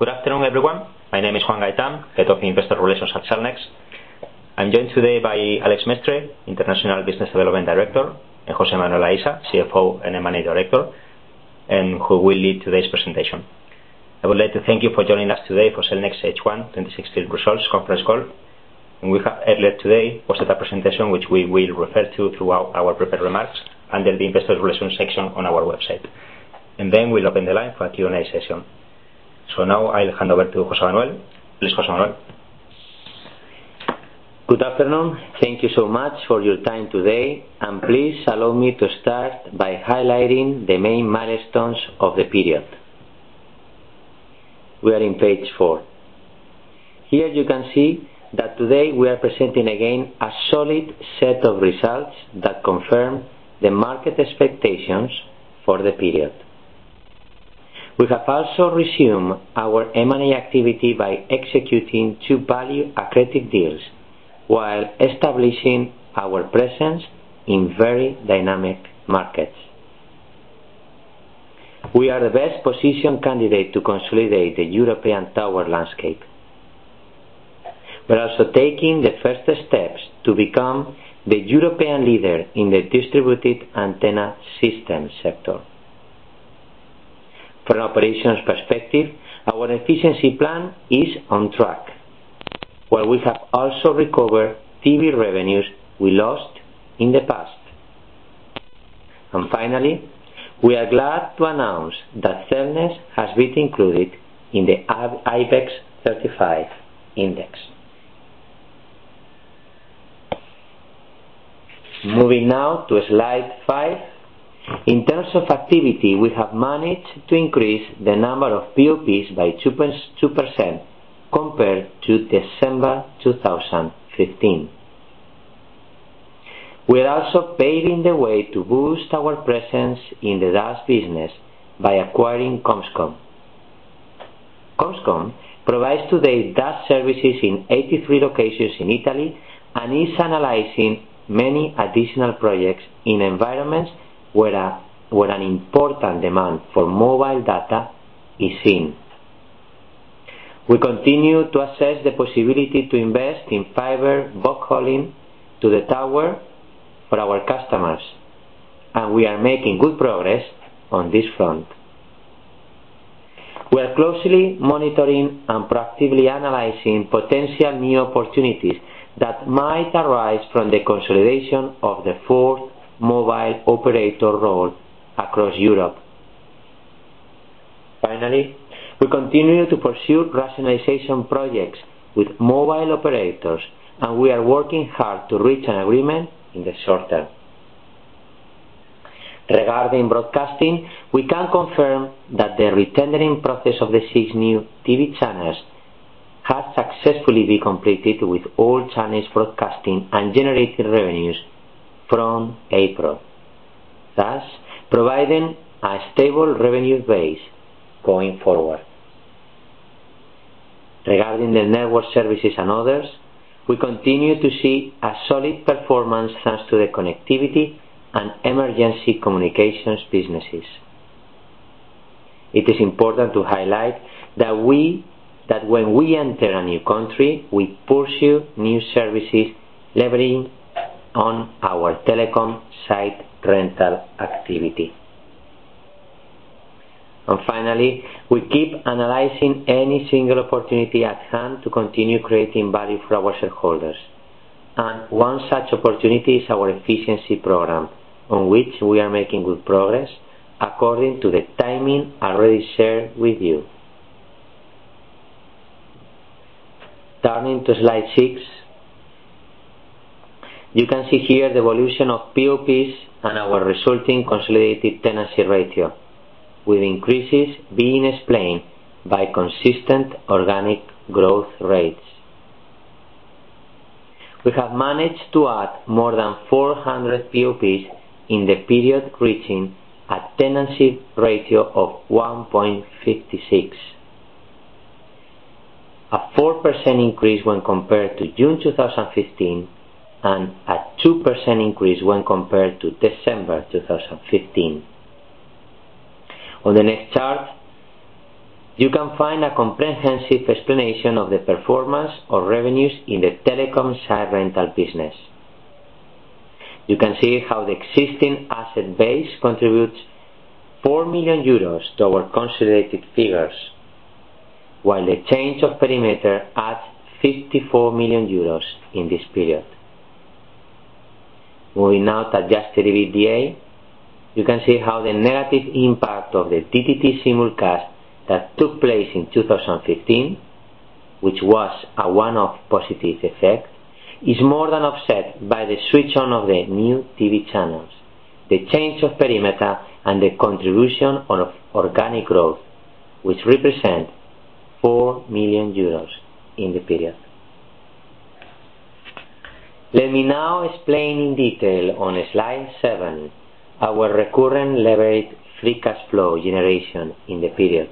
Good afternoon, everyone. My name is Juan Gaitán, Head of Investor Relations at Cellnex. I'm joined today by Alex Mestre, International Business Development Director, and José Manuel Aisa, CFO and M&A Director, and who will lead today's presentation. I would like to thank you for joining us today for Cellnex H1 2016 Results Conference Call. And we have earlier today posted a presentation which we will refer to throughout our prepared remarks under the Investor Relations section on our website. And then we'll open the line for a Q&A session. So now I'll hand over to José Manuel. Please, José Manuel. Good afternoon. Thank you so much for your time today, and please allow me to start by highlighting the main milestones of the period. We are in page 4. Here you can see that today we are presenting again a solid set of results that confirm the market expectations for the period. We have also resumed our M&A activity by executing 2 value-accretive deals while establishing our presence in very dynamic markets. We are the best positioned candidate to consolidate the European tower landscape. We are also taking the first steps to become the European leader in the distributed antenna system sector. From an operations perspective, our efficiency plan is on track, where we have also recovered TV revenues we lost in the past. And finally, we are glad to announce that Cellnex has been included in the IBEX 35 index. Moving now to slide 5. In terms of activity, we have managed to increase the number of POPs by 2% compared to December 2015. We are also paving the way to boost our presence in the DAS business by acquiring Comscom. Comscom provides today DAS services in 83 locations in Italy and is analyzing many additional projects in environments where an important demand for mobile data is seen. We continue to assess the possibility to invest in fiber backhauling to the tower for our customers, and we are making good progress on this front. We are closely monitoring and proactively analyzing potential new opportunities that might arise from the consolidation of the 4th mobile operator role across Europe. Finally, we continue to pursue rationalization projects with mobile operators, and we are working hard to reach an agreement in the short term. Regarding broadcasting, we can confirm that the retendering process of the 6 new TV channels has successfully been completed, with all channels broadcasting and generating revenues from April, thus providing a stable revenue base going forward. Regarding the network services and others, we continue to see a solid performance thanks to the connectivity and emergency communications businesses. It is important to highlight that when we enter a new country, we pursue new services leveraging on our telecom site rental activity. And finally, we keep analyzing any single opportunity at hand to continue creating value for our shareholders. And one such opportunity is our efficiency program, on which we are making good progress according to the timing already shared with you. Turning to slide 6, you can see here the evolution of POPs and our resulting consolidated tenancy ratio, with increases being explained by consistent organic growth rates. We have managed to add more than 400 POPs in the period, reaching a tenancy ratio of 1.56, a 4% increase when compared to June 2015 and a 2% increase when compared to December 2015. On the next chart, you can find a comprehensive explanation of the performance or revenues in the telecom site rental business. You can see how the existing asset base contributes 4 million euros to our consolidated figures, while the change of perimeter adds 54 million euros in this period. Moving now to adjusted EBITDA, you can see how the negative impact of the DTT simulcast that took place in 2015, which was a one-off positive effect, is more than offset by the switch on of the new TV channels, the change of perimeter, and the contribution of organic growth, which represent 4 million euros in the period. Let me now explain in detail on slide 7 our recurrent levered free cash flow generation in the period.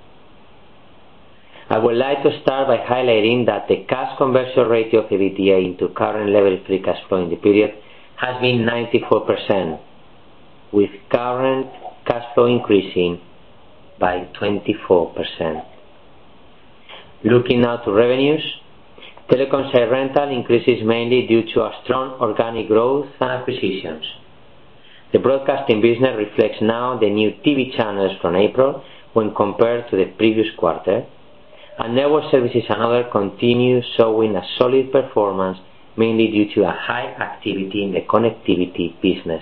I would like to start by highlighting that the cash conversion ratio of EBITDA into current levered free cash flow in the period has been 94%, with current cash flow increasing by 24%. Looking now to revenues, telecom site rental increases mainly due to a strong organic growth and acquisitions. The broadcasting business reflects now the new TV channels from April when compared to the previous quarter, and network services and other continue showing a solid performance mainly due to a high activity in the connectivity business.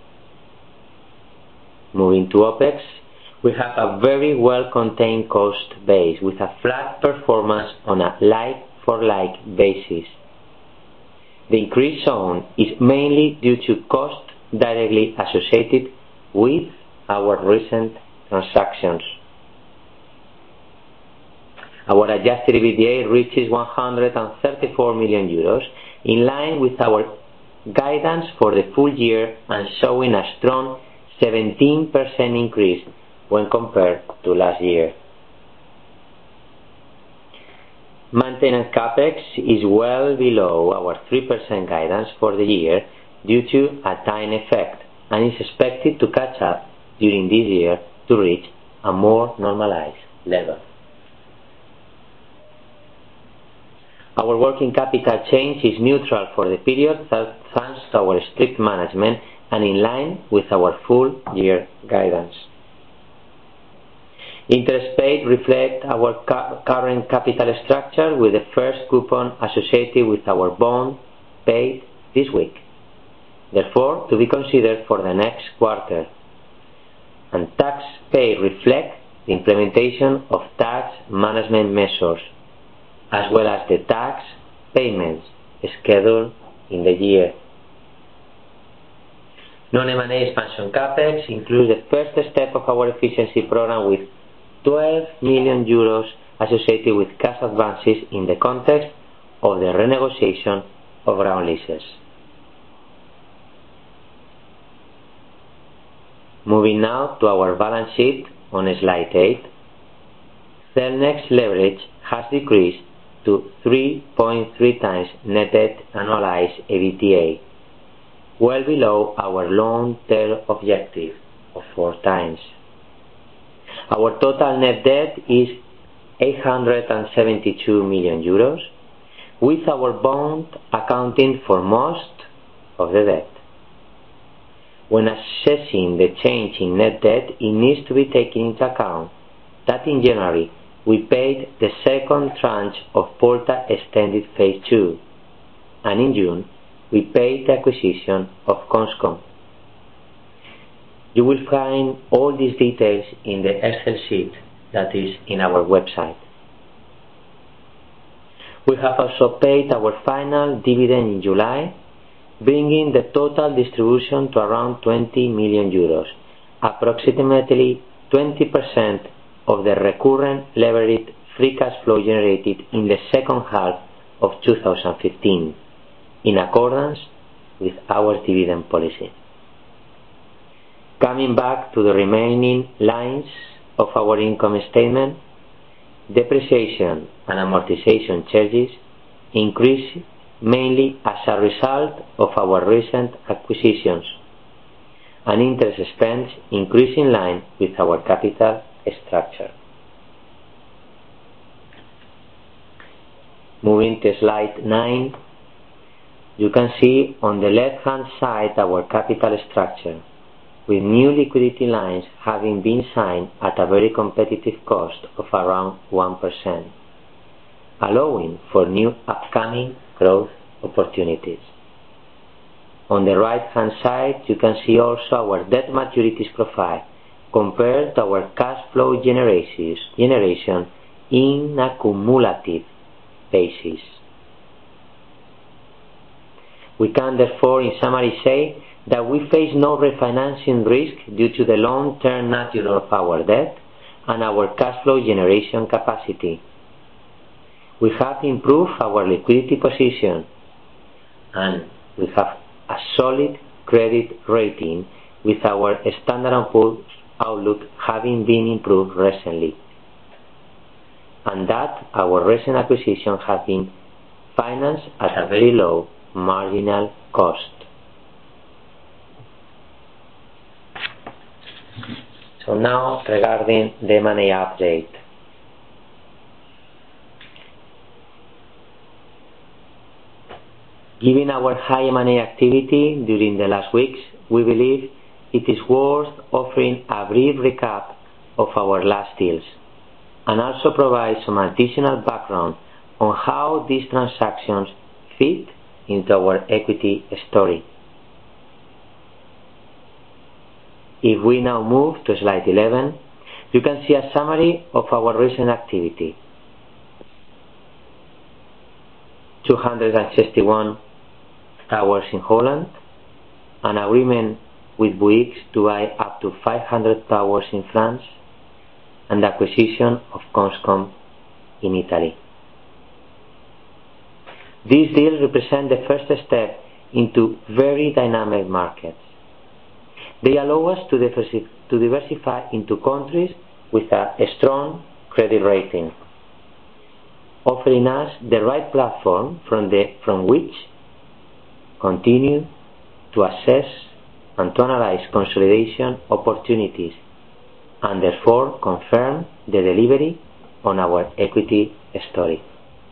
Moving to OPEX, we have a very well contained cost base with a flat performance on a like-for-like basis. The increase shown is mainly due to costs directly associated with our recent transactions. Our adjusted EBITDA reaches 134 million euros, in line with our guidance for the full year and showing a strong 17% increase when compared to last year. Maintenance CAPEX is well below our 3% guidance for the year due to a time effect and is expected to catch up during this year to reach a more normalized level. Our working capital change is neutral for the period thanks to our strict management and in line with our full year guidance. Interest paid reflect our current capital structure with the first coupon associated with our bond paid this week, therefore to be considered for the next quarter. And tax paid reflect the implementation of tax management measures as well as the tax payments scheduled in the year. Non-M&A expansion CAPEX includes the first step of our efficiency program with 12 million euros associated with cash advances in the context of the renegotiation of ground leases. Moving now to our balance sheet on slide 8, Cellnex leverage has decreased to 3.3 times net debt annualized EBITDA, well below our long-term objective of 4 times. Our total net debt is 872 million euros, with our bond accounting for most of the debt. When assessing the change in net debt, it needs to be taken into account that in January we paid the second tranche of Polta Extended Phase 2, and in June we paid the acquisition of Conscom. You will find all these details in the Excel sheet that is in our website. We have also paid our final dividend in July, bringing the total distribution to around 20 million euros, approximately 20% of the recurrent levered free cash flow generated in the second half of 2015, in accordance with our dividend policy. Coming back to the remaining lines of our income statement, depreciation and amortization charges increase mainly as a result of our recent acquisitions, and interest expense increase in line with our capital structure. Moving to slide 9, you can see on the left-hand side our capital structure, with new liquidity lines having been signed at a very competitive cost of around 1%, allowing for new upcoming growth opportunities. On the right-hand side, you can see also our debt maturities profile compared to our cash flow generation in a cumulative basis. We can therefore in summary say that we face no refinancing risk due to the long-term nature of our debt and our cash flow generation capacity. We have improved our liquidity position and we have a solid credit rating with our Standard & Poor's outlook having been improved recently, and that our recent acquisitions have been financed at a very low marginal cost. So now regarding the M&A update. Given our high M&A activity during the last weeks, we believe it is worth offering a brief recap of our last deals and also provide some additional background on how these transactions fit into our equity story. If we now move to slide 11, you can see a summary of our recent activity. 261 towers in Holland, an agreement with Bouygues to buy up to 500 towers in France, and the acquisition of Conscom in Italy. These deals represent the first step into very dynamic markets. They allow us to diversify into countries with a strong credit rating, offering us the right platform from which continue to assess and to analyze consolidation opportunities and therefore confirm the delivery on our equity story.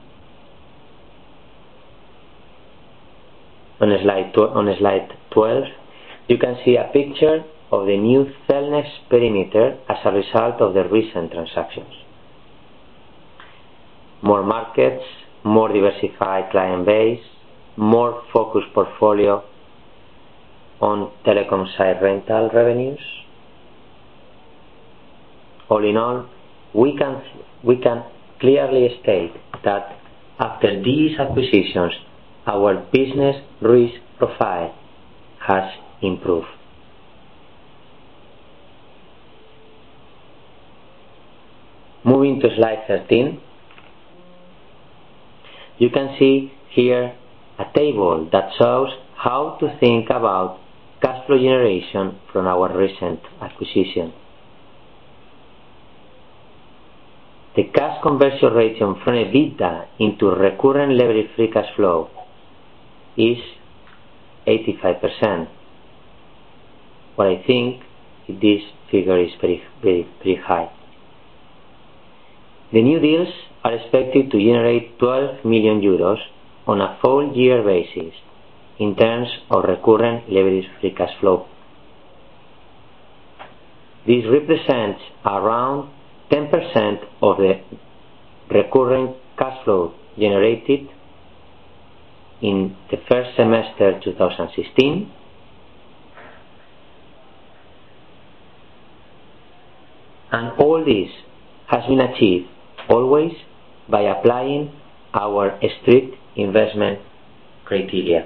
On slide 12, you can see a picture of the new Cellnex perimeter as a result of the recent transactions. More markets, more diversified client base, more focused portfolio on telecom site rental revenues. All in all, we can clearly state that after these acquisitions, our business risk profile has improved. Moving to slide 13, you can see here a table that shows how to think about cash flow generation from our recent acquisition. The cash conversion ratio from EBITDA into recurrent leverage free cash flow is 85%. But I think this figure is pretty high. The new deals are expected to generate 12 million euros on a full year basis in terms of recurrent leverage free cash flow. This represents around 10% of the recurring cash flow generated in the first semester 2016 and all this has been achieved always by applying our strict investment criteria.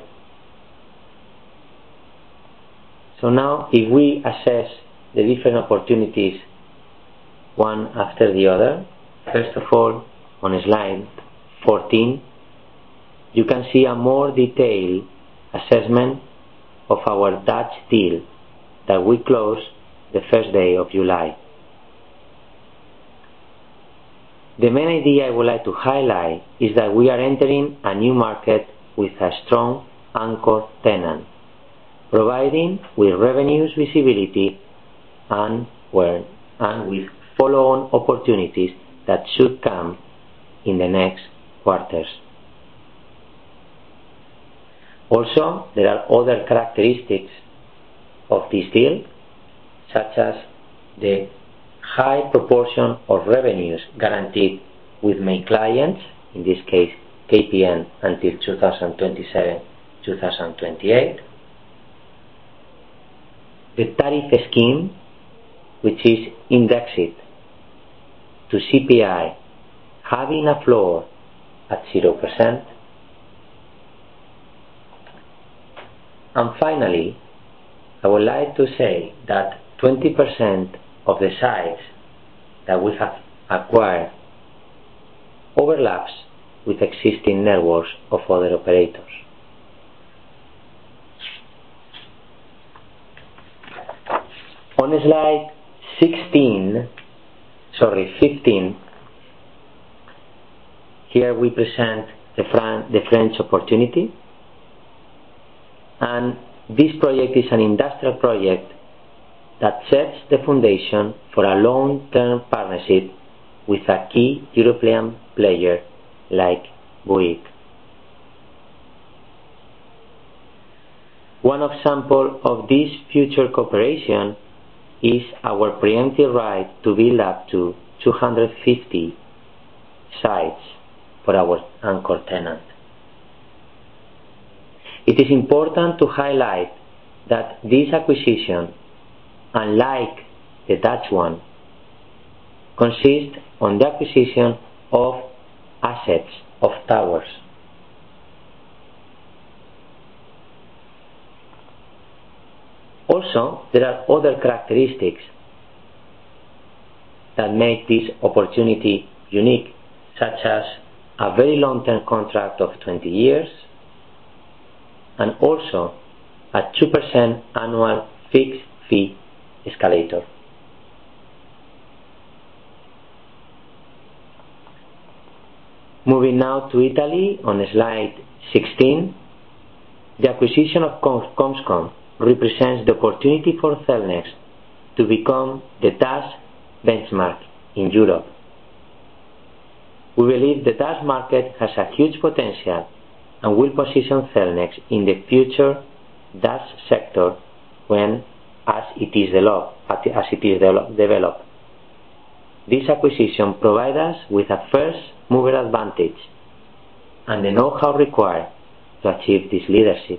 So now if we assess the different opportunities one after the other, first of all on slide 14 you can see a more detailed assessment of our Dutch deal that we closed the first day of July. The main idea I would like to highlight is that we are entering a new market with a strong anchor tenant, providing with revenues visibility and with follow-on opportunities that should come in the next quarters. Also, there are other characteristics of this deal, such as the high proportion of revenues guaranteed with main clients, in this case KPN until 2027-2028, the tariff scheme, which is indexed to CPI, having a floor at 0%, and finally, I would like to say that 20% of the sites that we have acquired overlaps with existing networks of other operators. On slide 15, here we present the French opportunity, and this project is an industrial project that sets the foundation for a long-term partnership with a key European player like Bouygues. One example of this future cooperation is our preemptive right to build up to 250 sites for our anchor tenant. It is important to highlight that this acquisition, unlike the Dutch one, consists on the acquisition of assets of towers. Also, there are other characteristics that make this opportunity unique, such as a very long-term contract of 20 years and also a 2% annual fixed fee escalator. Moving now to Italy on slide 16, the acquisition of Comscom represents the opportunity for Cellnex to become the DAS benchmark in Europe. We believe the DAS market has a huge potential and will position Cellnex in the future DAS sector as it is developed. This acquisition provides us with a first mover advantage and the know-how required to achieve this leadership.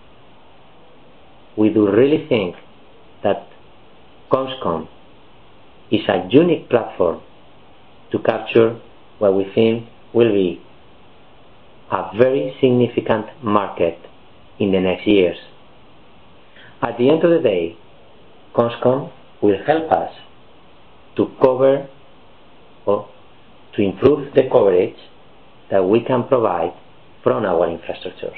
We do really think that Comscom is a unique platform to capture what we think will be a very significant market in the next years. At the end of the day, Comscom will help us to cover or to improve the coverage that we can provide from our infrastructures.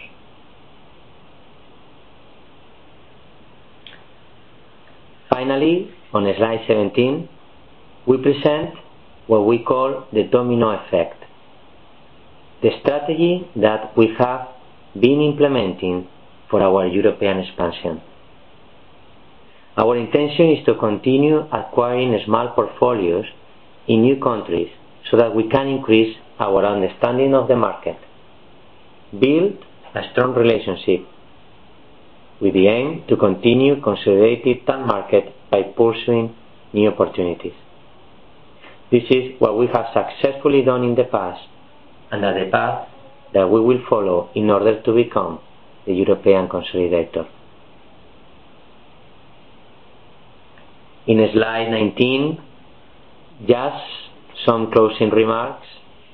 Finally, on slide 17, we present what we call the domino effect, the strategy that we have been implementing for our European expansion. Our intention is to continue acquiring small portfolios in new countries so that we can increase our understanding of the market, build a strong relationship with the aim to continue consolidating that market by pursuing new opportunities. This is what we have successfully done in the past and the path that we will follow in order to become the European consolidator. In slide 19, just some closing remarks.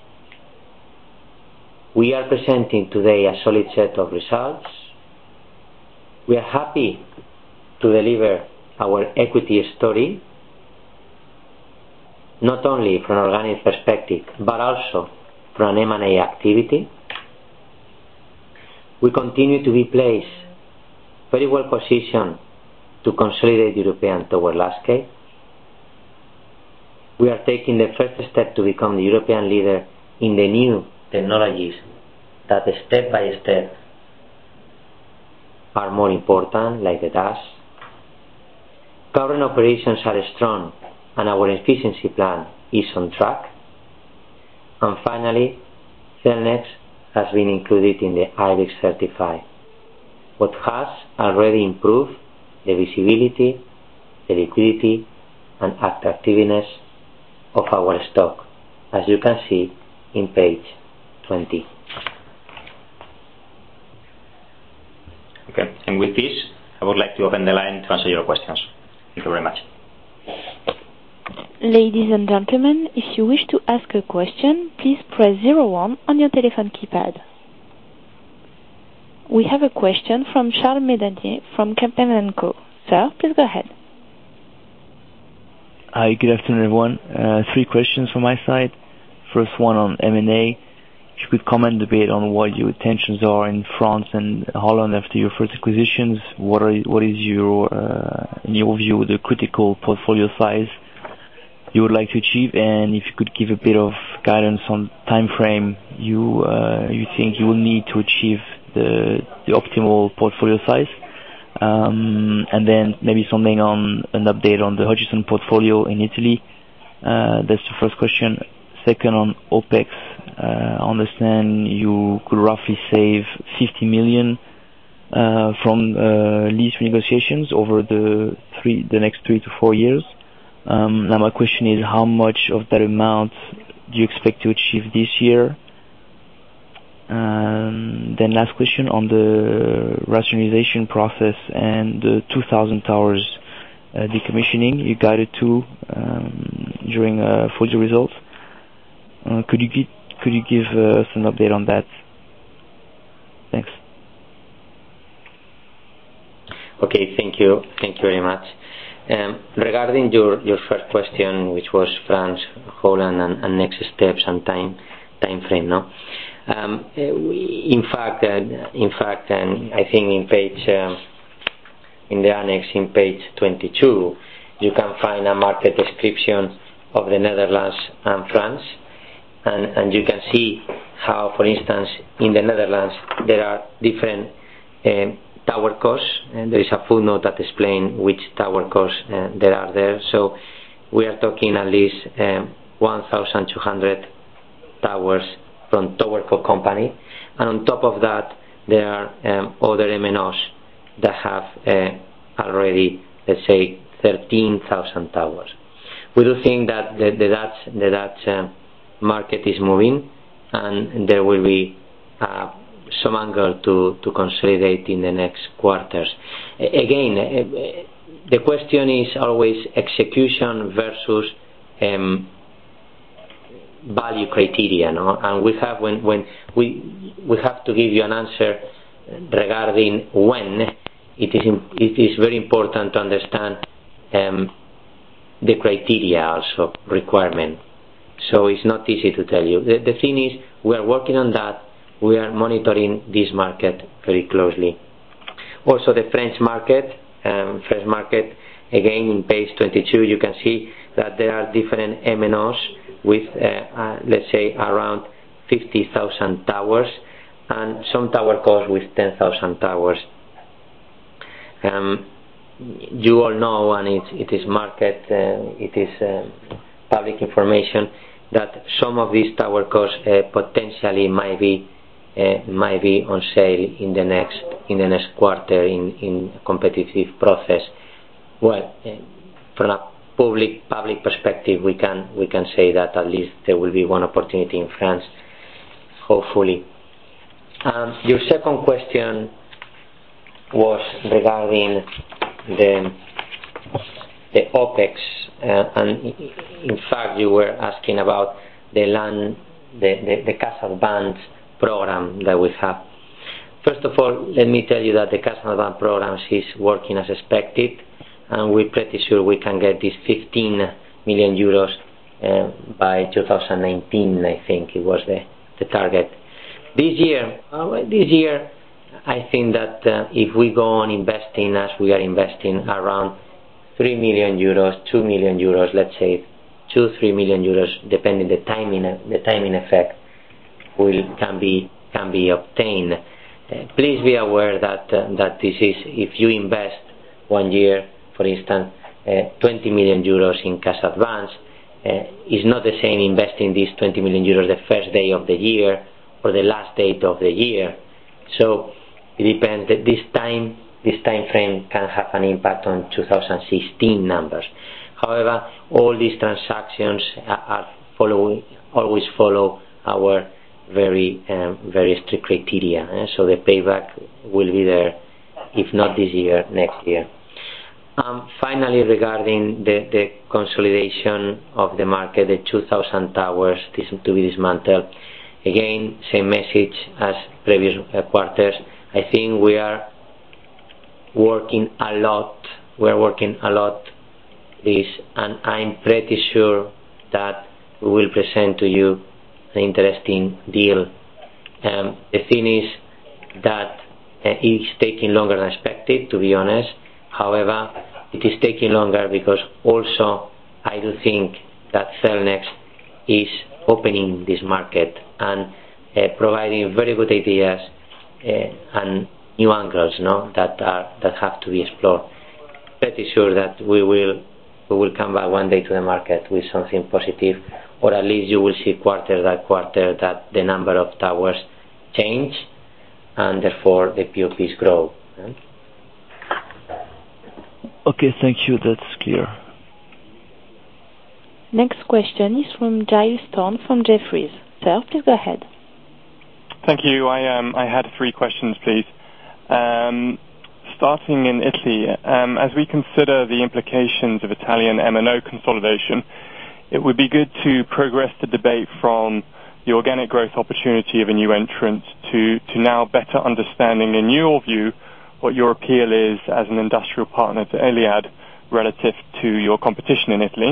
We are presenting today a solid set of results. We are happy to deliver our equity story, not only from an organic perspective, but also from an M&A activity. We continue to be placed very well positioned to consolidate the European tower landscape. We are taking the first step to become the European leader in the new technologies that step by step are more important, like the DAS. Current operations are strong and our efficiency plan is on track. And finally, Cellnex has been included in the IBEX 35. what has already improved the visibility, the liquidity, and attractiveness of our stock, as you can see in page 20. Okay, and with this, I would like to open the line to answer your questions. Thank you very much. Ladies and gentlemen, if you wish to ask a question, please press 01 on your telephone keypad. We have a question from Charles Medadier from Kempen & Co. Sir, please go ahead. Hi, good afternoon, everyone. 3 questions from my side. First one on M&A. If you could comment a bit on what your intentions are in France and Holland after your first acquisitions. What is your, in your view, the critical portfolio size you would like to achieve, and if you could give a bit of guidance on time frame you think you will need to achieve the optimal portfolio size. And then maybe something on an update on the Hutchison portfolio in Italy. That's the first question. Second, on OPEX, I understand you could roughly save 50 million from lease renegotiations over the next 3 to 4 years. Now my question is, how much of that amount do you expect to achieve this year? Then last question on the rationalization process and the 2,000 towers decommissioning you guided to during full year results. Could you give us an update on that? Thanks. Okay, thank you very much. Regarding your first question, which was France, Holland, and next steps and time frame, no? In fact, I think in the annex in page 22, you can find a market description of the Netherlands and France, and you can see how, for instance, in the Netherlands there are different tower costs, and there is a footnote that explains which tower costs there are there. So we are talking at least 1,200 towers from TowerCo company, and on top of that there are other MNOs that have already, let's say, 13,000 towers. We do think that the Dutch market is moving, and there will be some angle to consolidate in the next quarters. Again, the question is always execution versus value criteria, no? And we have when we have to give you an answer regarding when it is very important to understand the criteria also requirement. So it's not easy to tell you. The thing is, we are working on that. We are monitoring this market very closely. Also the French market, again in page 22 you can see that there are different MNOs with let's say around 50,000 towers, and some tower costs with 10,000 towers. You all know, and it is market, it is public information, that some of these tower costs potentially might be on sale in the next quarter in a competitive process. Well, from a public perspective, we can say that at least there will be one opportunity in France, hopefully. Your second question was regarding the OPEX, and in fact you were asking about the Cash Advance program that we have. First of all, let me tell you that the Cash Advance program is working as expected, and we're pretty sure we can get this 15 million euros by 2019. I think it was the target. This year I think that if we go on investing as we are investing, around 3 million euros, 2 million euros, let's say 2-3 million euros, depending the timing effect can be obtained. Please be aware that this is, if you invest 1 year, for instance, 20 million euros in Cash Advance, is not the same investing these 20 million euros the first day of the year or the last date of the year. So It depends. This time frame can have an impact on 2016 numbers. However, all these transactions always follow our very strict criteria. So the payback will be there, if not this year, next year. Finally, regarding the consolidation of the market, the 2,000 towers to be dismantled. Again, same message as previous quarters. I think we are working a lot. This, and I'm pretty sure that we will present to you an interesting deal. The thing is that it is taking longer than expected, to be honest. However, it is taking longer because also I do think that Cellnex is opening this market and providing very good ideas and new angles, that have to be explored. Pretty sure that we will come back one day to the market with something positive, or at least you will see quarter that the number of towers change and therefore the POPs grow. Okay, thank you. That's clear. Next question is from Giles Thorne from Jefferies. Sir, please go ahead. Thank you. I had 3 questions, please. Starting in Italy, as we consider the implications of Italian MNO consolidation, it would be good to progress the debate from the organic growth opportunity of a new entrant to now better understanding, in your view, what your appeal is as an industrial partner to Iliad relative to your competition in Italy.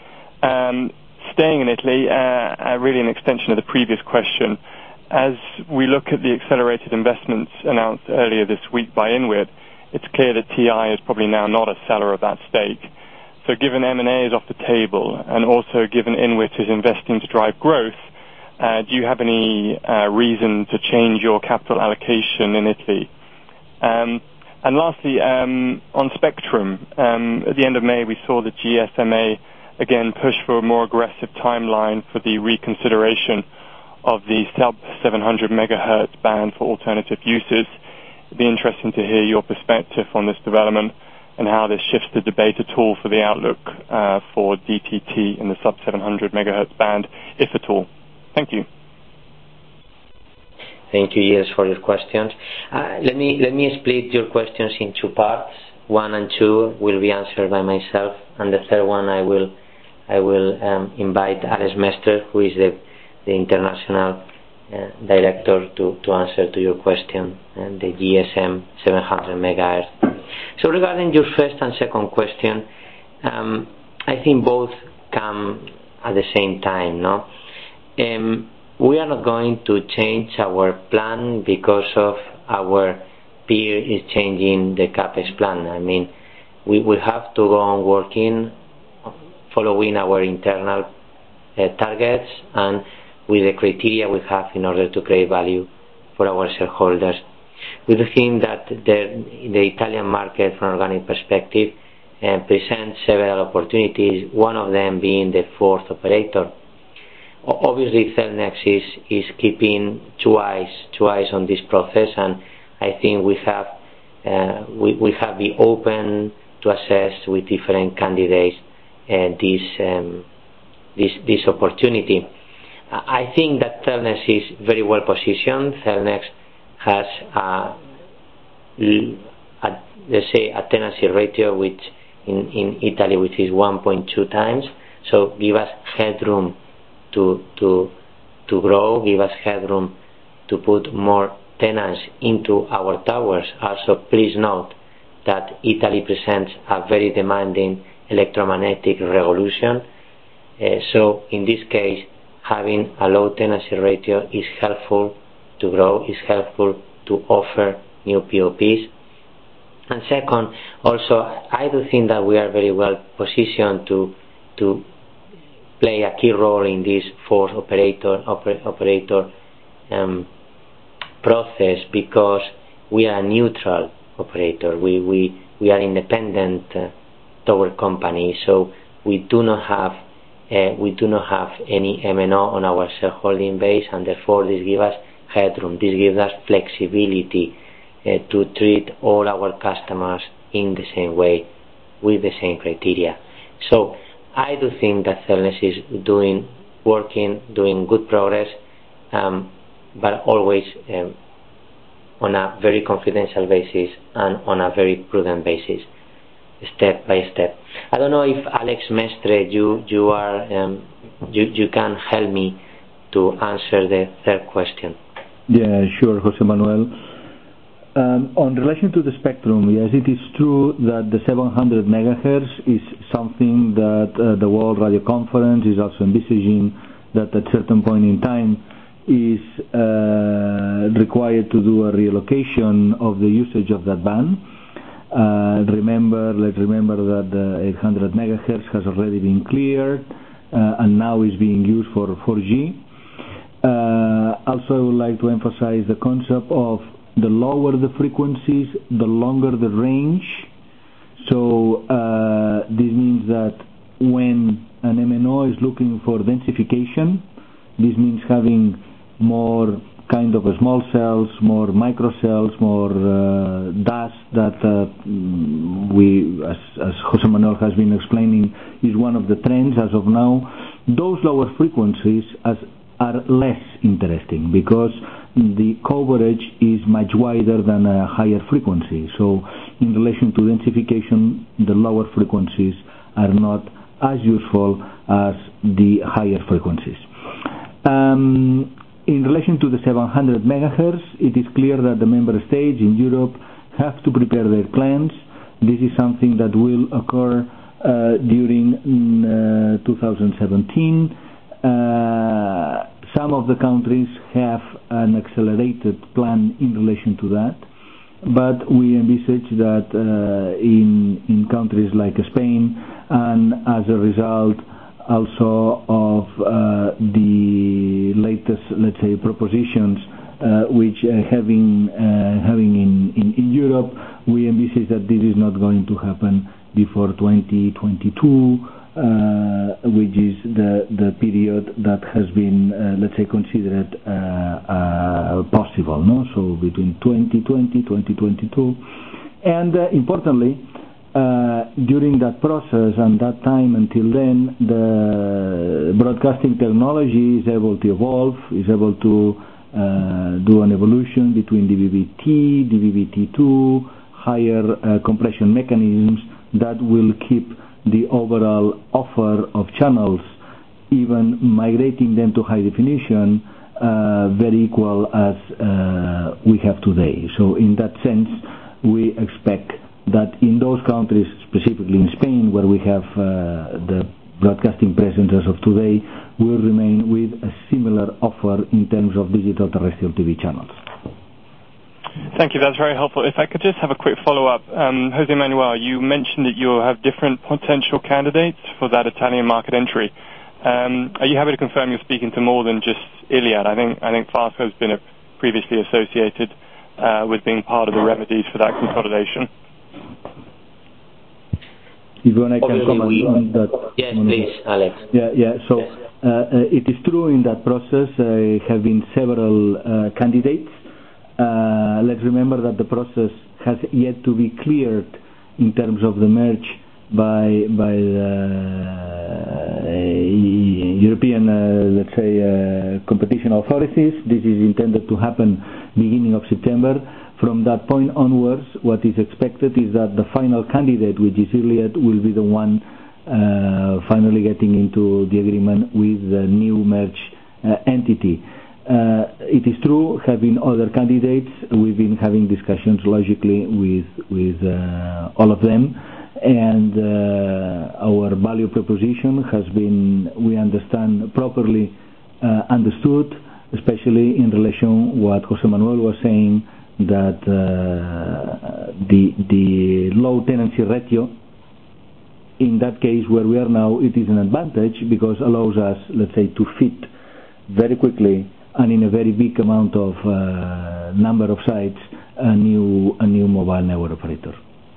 Staying in Italy, really an extension of the previous question, as we look at the accelerated investments announced earlier this week by Inwit, it's clear that TI is probably now not a seller of that stake. So given M&A is off the table, and also given Inwit is investing to drive growth, do you have any reason to change your capital allocation in Italy? And lastly, on spectrum, at the end of May we saw the GSMA again push for a more aggressive timeline for the reconsideration of the sub-700 megahertz band for alternative uses. It'd be interesting to hear your perspective on this development and how this shifts the debate at all for the outlook for DTT in the sub-700 megahertz band, if at all. Thank you. Thank you, yes, for your questions. Let me split your questions in 2 parts. 1 and 2 will be answered by myself, and the third one I will invite Alex Mestre, who is the international director, to answer to your question, and the GSM 700 megahertz. So regarding your first and second question, I think both come at the same time, no? We are not going to change our plan because of our peer is changing the CAPEX plan. I mean, we have to go on working, following our internal targets and with the criteria we have in order to create value for our shareholders. We do think that the Italian market, from an organic perspective, presents several opportunities, one of them being the fourth operator. Obviously, Cellnex is keeping two eyes on this process, and I think we have been open to assess with different candidates this opportunity. I think that Cellnex is very well positioned. Cellnex has let's say a tenancy ratio which in Italy which is 1.2 times, so give us headroom to grow, give us headroom to put more tenants into our towers. Also, please note that Italy presents a very demanding electromagnetic revolution. So in this case, having a low tenancy ratio is helpful to grow, is helpful to offer new POPs. And second, also, I do think that we are very well positioned to play a key role in this fourth operator process, because we are a neutral operator. We are independent tower company, so we do not have any MNO on our shareholding base, and therefore this gives us headroom, this gives us flexibility to treat all our customers in the same way with the same criteria. So I do think that Cellnex is doing good progress, but always on a very confidential basis and on a very prudent basis, step by step. I don't know if Alex Mestre, you can help me to answer the third question. Yeah, sure, Jose Manuel. On relation to the spectrum, yes, it is true that the 700 megahertz is something that the World Radio Conference is also envisaging that at certain point in time is required to do a reallocation of the usage of that band. Let's remember that the 800 megahertz has already been cleared and now is being used for 4G. Also, I would like to emphasize the concept of the lower the frequencies, the longer the range. So this means that when an MNO is looking for densification, this means having more kind of small cells, more micro cells, more DAS that we, as Jose Manuel has been explaining, is one of the trends as of now. Those lower frequencies are less interesting because the coverage is much wider than a higher frequency. So in relation to densification, the lower frequencies are not as useful as the higher frequencies. In relation to the 700 megahertz, it is clear that the member states in Europe have to prepare their plans. This is something that will occur during 2017. Some of the countries have an accelerated plan in relation to that, but we envisage that in countries like Spain, and as a result also of the latest, let's say, propositions which having in Europe, we envisage that this is not going to happen before 2022. Which is the period that has been, let's say, considered possible, no? So between 2020, 2022. And importantly, during that process and that time until then, the broadcasting technology is able to evolve, is able to do an evolution between DVB-T, DVB-T2, higher compression mechanisms that will keep the overall offer of channels, even migrating them to high definition, very equal as we have today. So in that sense, we expect that in those countries, specifically in Spain, where we have the broadcasting presence as of today, will remain with a similar offer in terms of digital terrestrial TV channels. Thank you, that's very helpful. If I could just have a quick follow-up. Jose Manuel, you mentioned that you have different potential candidates for that Italian market entry. Are you happy to confirm you're speaking to more than just Iliad? I think Fastweb has been previously associated with being part of the remedies for that consolidation. If I can comment on that. Yes, please, Alex. Yeah. So it is true in that process have been several candidates. Let's remember that the process has yet to be cleared in terms of the merge by the European, let's say, competition authorities. This is intended to happen beginning of September. From that point onwards, what is expected is that the final candidate, which is Iliad, will be the one finally getting into the agreement with the new merged entity. It is true, having other candidates, we've been having discussions logically with all of them, and our value proposition has been, we understand, properly understood, especially in relation what Jose Manuel was saying, that the low tenancy ratio, in that case where we are now, it is an advantage because allows us, let's say, to fit very quickly and in a very big amount of number of sites a new mobile network operator.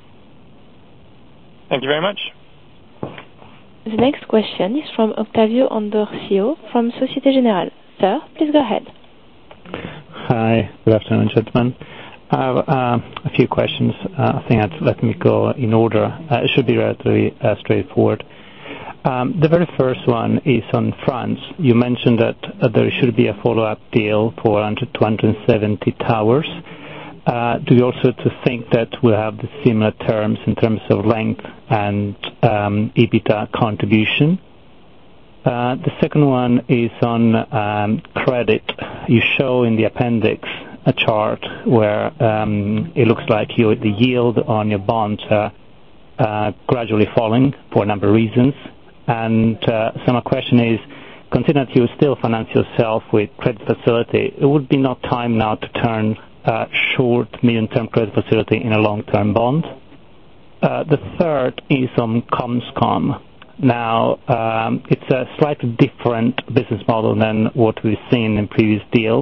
Thank you very much. The next question is from Octavio Andorcio from Societe Generale. Sir, please go ahead. Hi, good afternoon, gentlemen. I have a few questions. I think let me go in order. It should be relatively straightforward. The very first one is on France. You mentioned that there should be a follow-up deal for 270 towers. Do you also think that we'll have the similar terms in terms of length and EBITDA contribution? The second one is on credit. You show in the appendix a chart where it looks like the yield on your bonds are gradually falling for a number of reasons. And so my question is, considering that you still finance yourself with credit facility, it would be not time now to turn short, medium-term credit facility in a long-term bond? The third is on Comscom. Now, it's a slightly different business model than what we've seen in previous deals.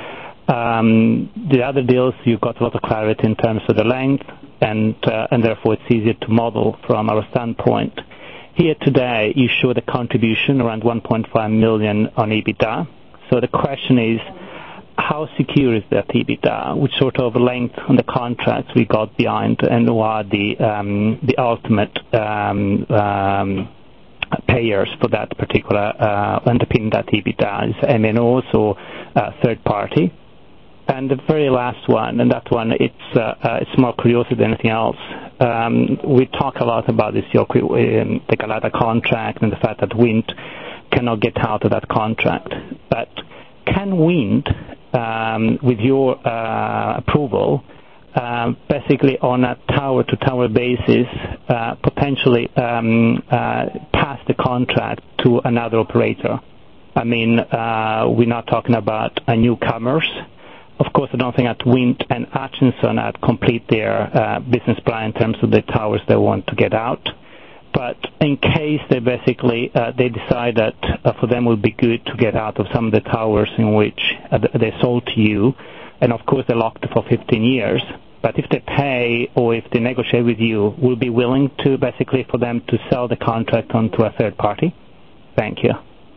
The other deals, you got a lot of clarity in terms of the length, and therefore it's easier to model from our standpoint. Here today, you show the contribution around 1.5 million on EBITDA. So the question is, how secure is that EBITDA? Which sort of length on the contracts we got behind, and what are the ultimate payers for that particular underpin that EBITDA? Is MNOs or third party? And the very last one, and that one, it's more curiosity than anything else. We talk a lot about this, the Galata contract and the fact that Wind cannot get out of that contract. But can Wind, with your approval, basically on a tower-to-tower basis, potentially pass the contract to another operator? I mean, we're not talking about newcomers. Of course, I don't think that Wind and Hutchison had complete their business plan in terms of the towers they want to get out. But in case they basically they decide that for them it would be good to get out of some of the towers in which they sold to you, and of course they're locked for 15 years. But if they pay or if they negotiate with you, will be willing to basically for them to sell the contract onto a third party? Thank you.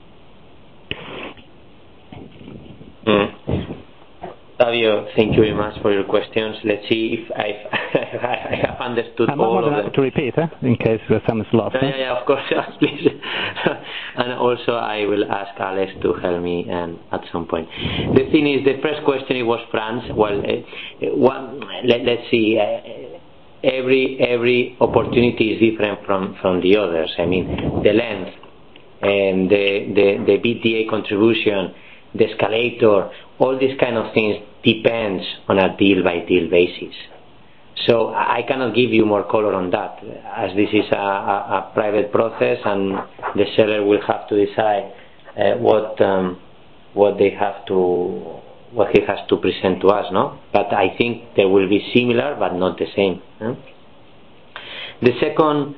Fabio, thank you very much for your questions. Let's see if I have understood all of them. I'm not to repeat, in case some is lost. Yeah, of course, please. And also, I will ask Alex to help me at some point. The thing is, the first question it was France. Well, let's see. Every opportunity is different from the others. I mean, the length and the BTA contribution, the escalator, all these kind of things depends on a deal-by-deal basis. So I cannot give you more color on that, as this is a private process, and the seller will have to decide what he has to present to us, no? But I think they will be similar, but not the same. The second,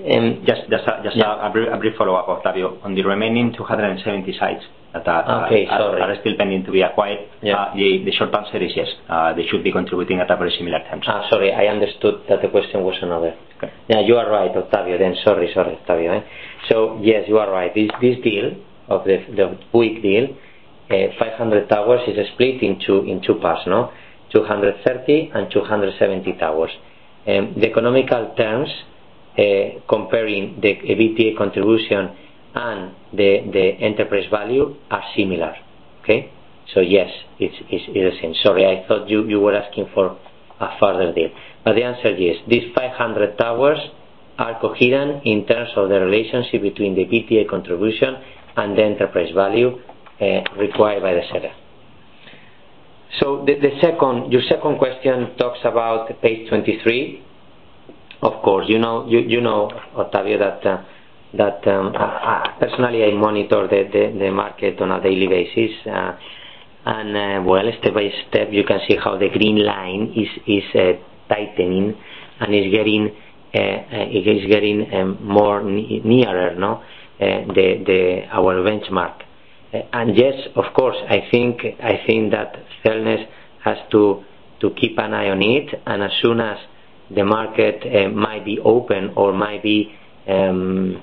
a brief follow-up, Octavio, on the remaining 270 sites that are still pending to be acquired. The short answer is yes. They should be contributing at a very similar terms. Sorry, I understood that the question was another. Okay. Yeah, you are right, Octavio. Then sorry, Octavio. So yes, you are right. This deal of the Bouygues deal, 500 towers is split in two parts, no? 230 and 270 towers. The economical terms, comparing the EBITDA contribution and the enterprise value are similar. Okay, so yes, it's the same. Sorry, I thought you were asking for a further deal, but the answer is yes. These 500 towers are coherent in terms of the relationship between the EBITDA contribution and the enterprise value required by the seller. So your second question talks about page 23. Of course, you know, Octavio, that personally I monitor the market on a daily basis, and well, step by step you can see how the green line is tightening and is getting more nearer, no, our benchmark. And yes, of course, I think that Cellnex has to keep an eye on it, and as soon as the market might be open or might be in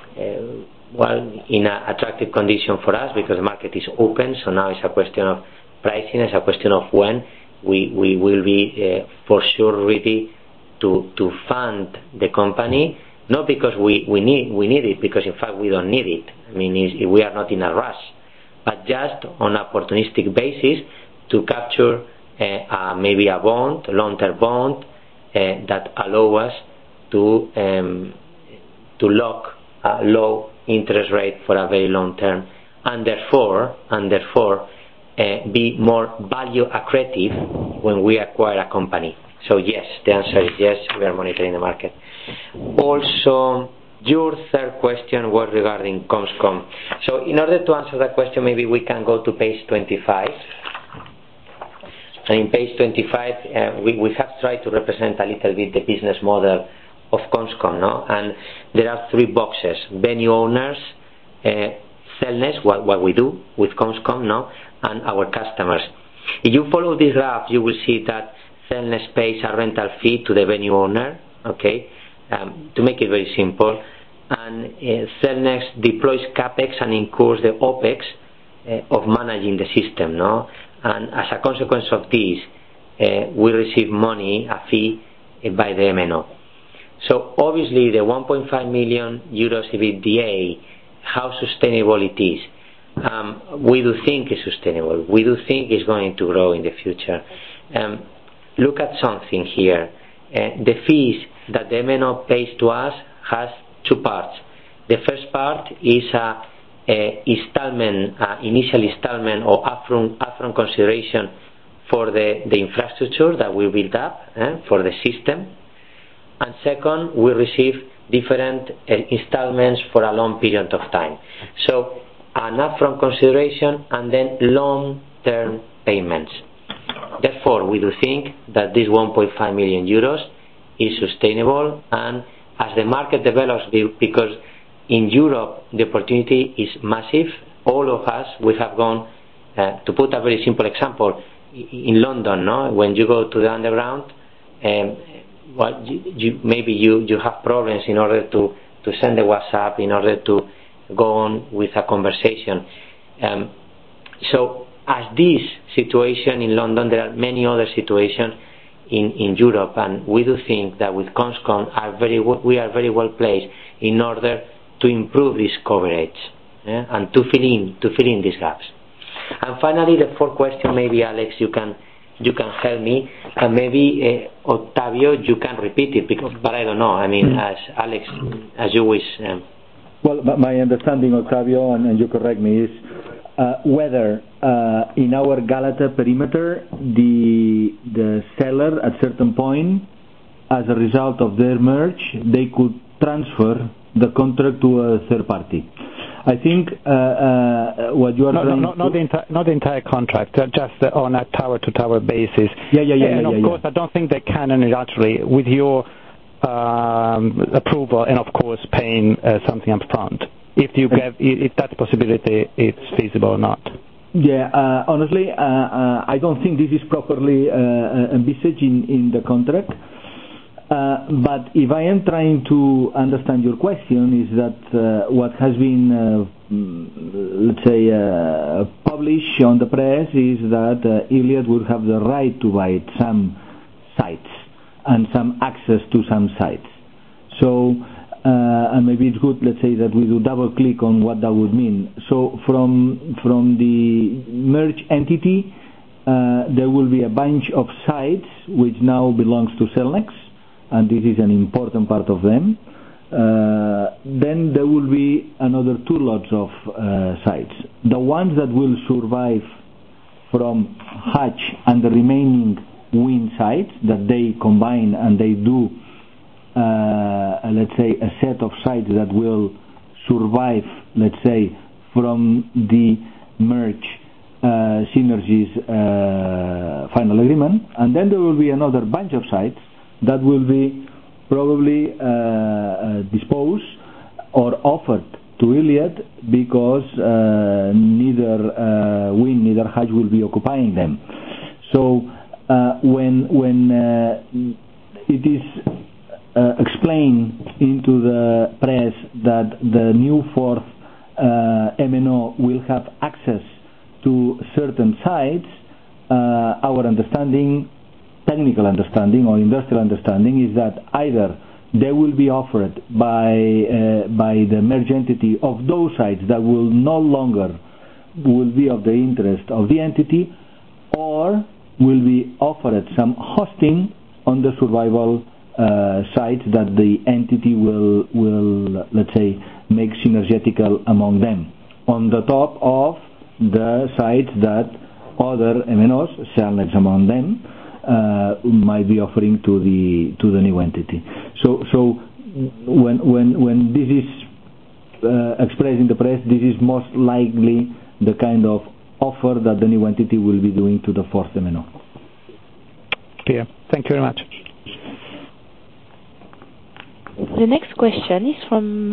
an attractive condition for us, because the market is open, so now it's a question of pricing, it's a question of when we will be for sure ready to fund the company, not because we need it, because in fact we don't need it. I mean, we are not in a rush, but just on an opportunistic basis to capture maybe a bond, a long-term bond that allow us to lock a low interest rate for a very long term, and therefore be more value accretive when we acquire a company. So yes, the answer is yes, we are monitoring the market. Also, your third question was regarding Comscom. So in order to answer that question, maybe we can go to page 25. And in page 25, we have tried to represent a little bit the business model of Comscom, no? And there are three boxes: venue owners, Cellnex, what we do with Comscom, no? And our customers. If you follow this graph, you will see that Cellnex pays a rental fee to the venue owner, okay? To make it very simple, and Cellnex deploys capex and incurs the opex of managing the system, no? And as a consequence of this, we receive money, a fee by the MNO. So obviously the 1.5 million euros EBITDA, how sustainable it is, we do think it's sustainable. We do think it's going to grow in the future. Look at something here. The fees that the MNO pays to us has two parts. The first part is initial installment or upfront consideration for the infrastructure that we build up for the system. And second, we receive different installments for a long period of time. So an upfront consideration and then long-term payments. Therefore, we do think that this 1.5 million euros is sustainable, and as the market develops, because in Europe the opportunity is massive, all of us, we have gone, to put a very simple example, in London, no? When you go to the underground, maybe you have problems in order to send a WhatsApp, in order to go on with a conversation. So as this situation in London, there are many other situations in Europe, and we do think that with Comscom we are very well placed in order to improve this coverage and to fill in these gaps. And finally, the fourth question, maybe Alex, you can help me, and maybe Octavio, you can repeat it, but I don't know. I mean, as Alex, as you wish. Well, my understanding, Octavio, and you correct me, is whether in our Galata perimeter the seller at certain point, as a result of their merge, they could transfer the contract to a third party. I think what you are saying... Not the entire contract, just on a tower-to-tower basis. Yeah. And of course, I don't think they can unilaterally, with your approval, and of course paying something up front, if that possibility is feasible or not. Yeah, honestly, I don't think this is properly envisaged in the contract. But if I am trying to understand your question, is that what has been, let's say, published on the press is that Iliad would have the right to buy some sites and some access to some sites. So, and maybe it's good, let's say, that we do double click on what that would mean. So from the merged entity, there will be a bunch of sites which now belongs to Cellnex, and this is an important part of them. Then there will be another two lots of sites. The ones that will survive from Hutch and the remaining Wind sites that they combine, and they do, let's say, a set of sites that will survive, let's say, from the merge synergies final agreement. And then there will be another bunch of sites that will be probably disposed or offered to Iliad, because neither Wind neither Hutch will be occupying them. So when it is explained into the press that the new fourth MNO will have access to certain sites, our understanding, technical understanding or industrial understanding, is that either they will be offered by the merged entity of those sites that will no longer will be of the interest of the entity, or will be offered some hosting on the survival sites that the entity will let's say make synergetical among them, on the top of the sites that other MNOs, Cellnex among them, might be offering to the new entity. So when this is expressed in the press, this is most likely the kind of offer that the new entity will be doing to the fourth MNO. Clear. Thank you very much. The next question is from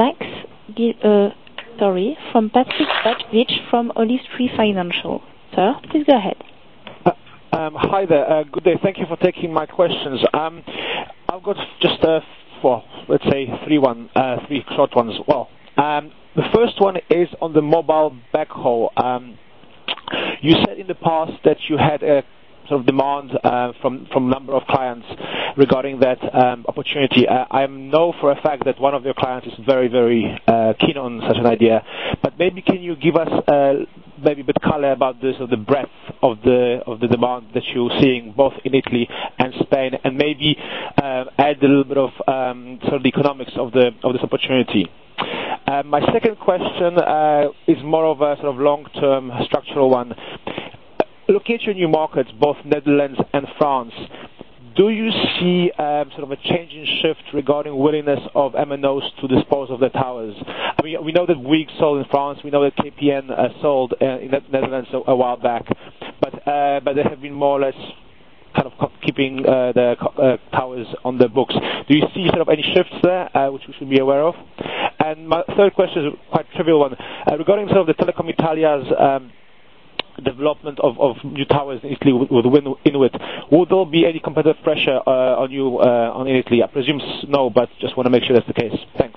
from Patrick Batwich from Olive Tree Financial. Sir, please go ahead. Hi there. Good day. Thank you for taking my questions. I've got just let's say three short ones. Well, the first one is on the mobile backhaul. You said in the past that you had a sort of demand from a number of clients regarding that opportunity. I know for a fact that one of your clients is very, very keen on such an idea. But maybe can you give us maybe a bit color about this, or the breadth of the demand that you're seeing both in Italy and Spain, and maybe add a little bit of sort of the economics of this opportunity. My second question is more of a sort of long-term structural one. Looking at your new markets, both Netherlands and France, do you see sort of a changing shift regarding willingness of MNOs to dispose of their towers? I mean, we know that Bouygues sold in France, we know that KPN sold in the Netherlands a while back, but they have been more or less kind of keeping the towers on their books. Do you see sort of any shifts there which we should be aware of? And my third question is a quite trivial one. Regarding sort of the Telecom Italia's development of new towers in Italy with Inuit, would there be any competitive pressure on you on Italy? I presume no, but just want to make sure that's the case. Thanks.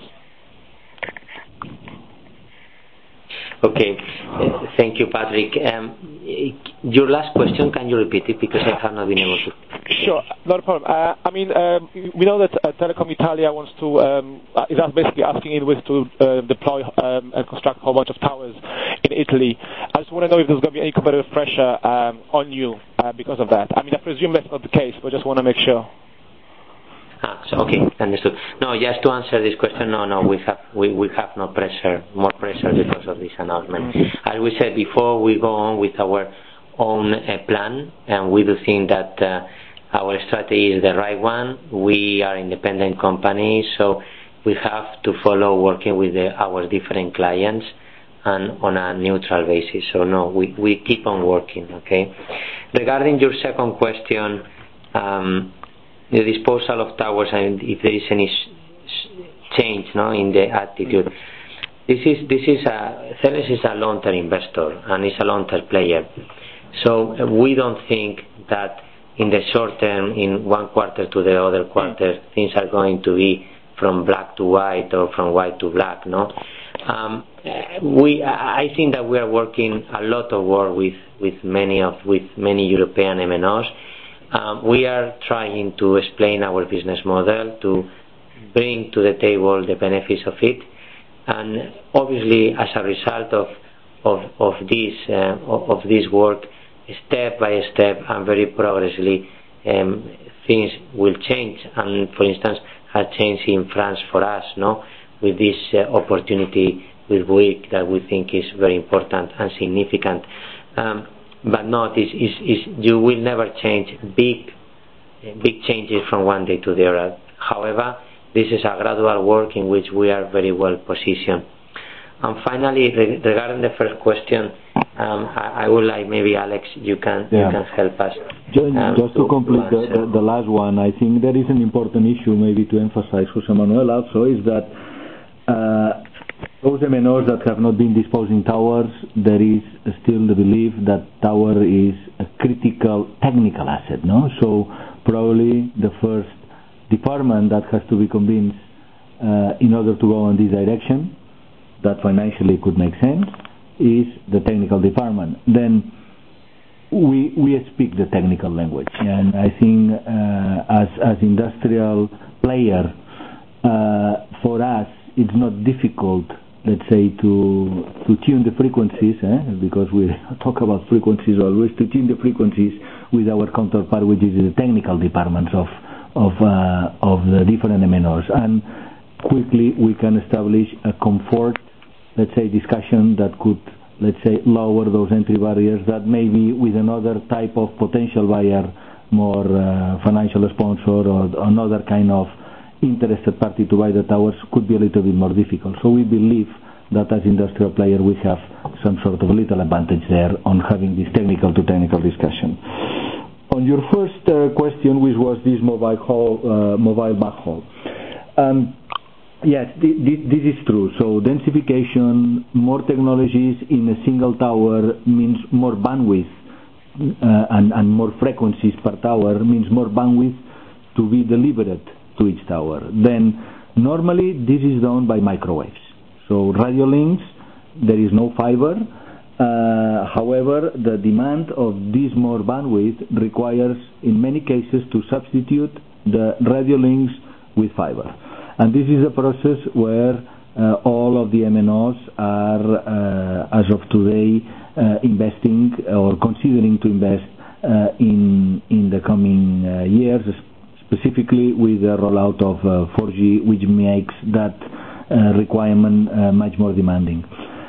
Okay, thank you, Patrick. Your last question, can you repeat it, because I have not been able to? Sure, not a problem. I mean, we know that Telecom Italia wants to is basically asking Inuit to deploy and construct a whole bunch of towers in Italy. I just want to know if there's going to be any competitive pressure on you because of that. I mean, I presume that's not the case, but just want to make sure. Okay, understood. No, just to answer this question, no, we have no pressure, more pressure because of this announcement. As we said before, we go on with our own plan, and we do think that our strategy is the right one. We are independent companies, so we have to follow working with our different clients and on a neutral basis. So no, we keep on working. Okay. Regarding your second question, the disposal of towers, and if there is any change in the attitude. Cellnex is a long-term investor and is a long-term player. So we don't think that in the short term, in one quarter to the other quarter, things are going to be from black to white or from white to black. No, I think that we are working a lot of work with many European MNOs. We are trying to explain our business model, to bring to the table the benefits of it, and obviously as a result of this work, step by step and very progressively, things will change. And for instance, has changed in France for us, with this opportunity with Bouygues that we think is very important and significant. But no, you will never change big changes from one day to the other. However, this is a gradual work in which we are very well positioned. And finally, regarding the first question, I would like maybe Alex, you can help us. Just to complete the last one, I think there is an important issue maybe to emphasize, Jose Manuel, also, is that those MNOs that have not been disposing towers, there is still the belief that tower is a critical technical asset. So probably the first department that has to be convinced in order to go in this direction, that financially could make sense, is the technical department. Then we speak the technical language, and I think as industrial player, for us it's not difficult, let's say, to tune the frequencies, because we talk about frequencies always, to tune the frequencies with our counterpart, which is the technical departments of the different MNOs, and quickly we can establish a comfort, let's say, discussion that could, let's say, lower those entry barriers that maybe with another type of potential buyer, more financial sponsor or another kind of interested party to buy the towers, could be a little bit more difficult. So we believe that as industrial player we have some sort of little advantage there on having this technical to technical discussion. On your first question, which was this mobile backhaul. Yes, this is true. So densification, more technologies in a single tower means more bandwidth, and more frequencies per tower means more bandwidth to be delivered to each tower. Then normally this is done by microwaves. So radio links, there is no fiber. However, the demand of this more bandwidth requires in many cases to substitute the radio links with fiber. And this is a process where all of the MNOs are, as of today, investing or considering to invest in the coming years, specifically with the rollout of 4G, which makes that requirement much more demanding.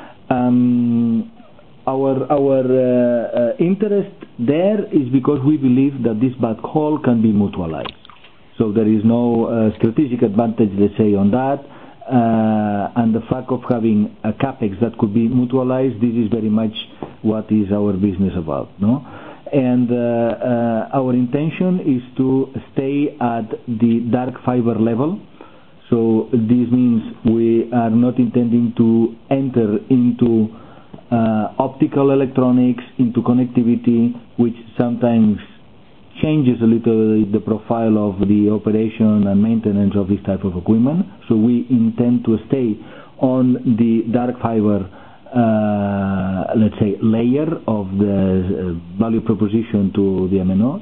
Our interest there is because we believe that this backhaul can be mutualized. So there is no strategic advantage, let's say, on that. And the fact of having a capex that could be mutualized, this is very much what is our business about, no? And our intention is to stay at the dark fiber level. So this means we are not intending to enter into optical electronics, into connectivity, which sometimes changes a little the profile of the operation and maintenance of this type of equipment. So we intend to stay on the dark fiber, let's say, layer of the value proposition to the MNOs.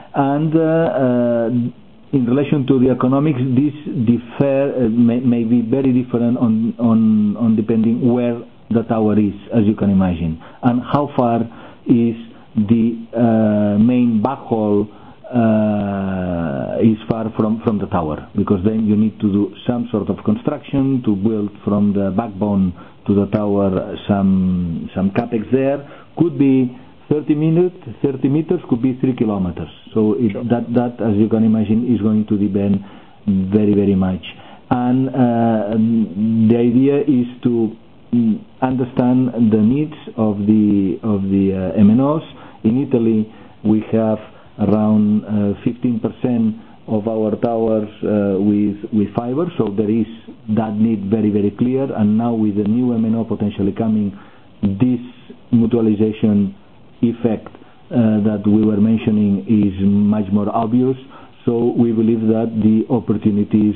And in relation to the economics, this may be very different on depending where the tower is, as you can imagine, and how far is the main backhaul is far from the tower, because then you need to do some sort of construction to build from the backbone to the tower some capex there. Could be 30 meters, could be 3 kilometers. So that, as you can imagine, is going to depend very, very much. And the idea is to understand the needs of the MNOs. In Italy, we have around 15% of our towers with fiber, so there is that need very, very clear. And now with the new MNO potentially coming, this mutualization effect that we were mentioning is much more obvious. So we believe that the opportunities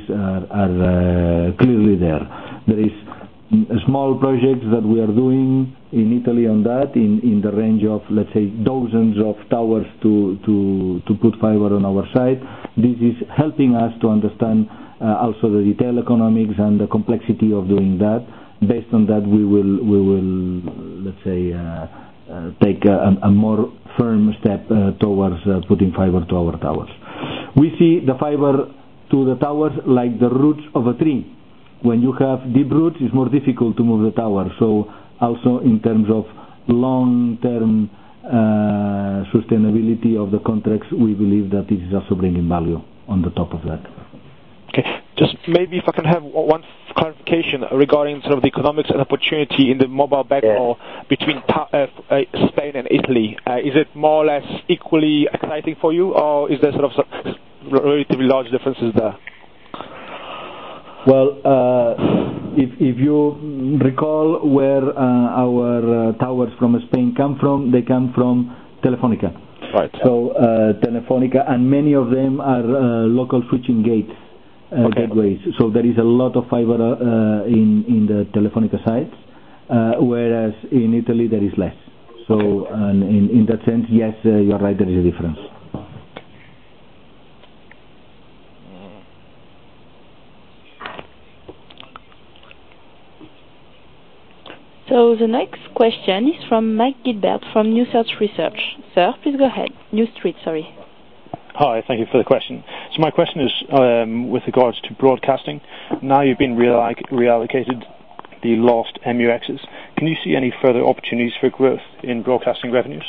are clearly there. There is small projects that we are doing in Italy on that, in the range of, let's say, dozens of towers to put fiber on our side. This is helping us to understand also the detail economics and the complexity of doing that. Based on that, we will let's say, take a more firm step towards putting fiber to our towers. We see the fiber to the towers like the roots of a tree. When you have deep roots, it's more difficult to move the tower. So also in terms of long-term sustainability of the contracts, we believe that this is also bringing value on the top of that. Okay, just maybe if I can have one clarification regarding sort of the economics and opportunity in the mobile backhaul between Spain and Italy. Is it more or less equally exciting for you, or is there sort of relatively large differences there? Well, if you recall where our towers from Spain come from, they come from Telefonica. Right. So Telefonica, and many of them are local switching gates. Gateways. So there is a lot of fiber in the Telefonica sites, whereas in Italy there is less. So, and in that sense, yes, you are right, there is a difference. So the next question is from Mike Gilbert from New Street Research. Sir, please go ahead. New Street, sorry. Hi, thank you for the question. So my question is with regards to broadcasting. Now you've been reallocated the lost MUXs. Can you see any further opportunities for growth in broadcasting revenues?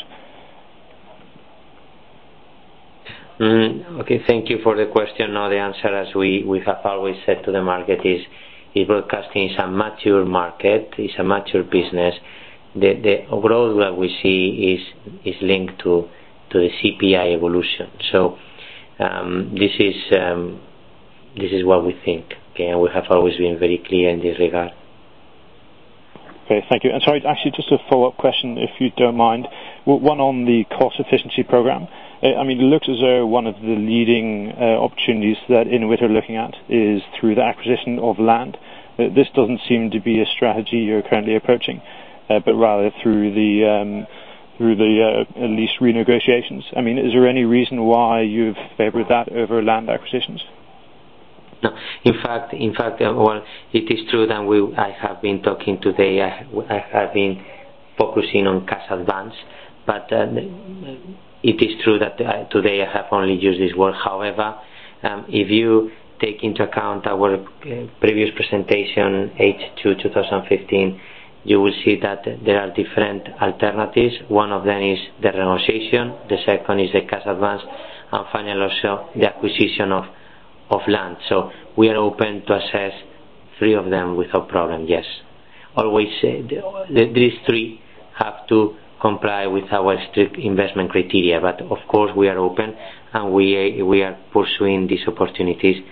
Okay, thank you for the question. Now the answer, as we have always said to the market, is broadcasting is a mature market, is a mature business. The growth that we see is linked to the CPI evolution. So this is what we think. Okay, and we have always been very clear in this regard. Okay, thank you. And sorry, actually, just a follow-up question, if you don't mind. One on the cost efficiency program. I mean, it looks as though one of the leading opportunities that Inuit are looking at is through the acquisition of land. This doesn't seem to be a strategy you're currently approaching, but rather through the lease renegotiations. I mean, is there any reason why you've favored that over land acquisitions? No, in fact, well, it is true that I have been talking today. I have been focusing on cash advance, but it is true that today I have only used this word. However, if you take into account our previous presentation, H2 2015, you will see that there are different alternatives. One of them is the renegotiation, the second is the cash advance, and finally also the acquisition of land. So we are open to assess three of them without problem, yes. Always these three have to comply with our strict investment criteria, but of course we are open and we are pursuing these opportunities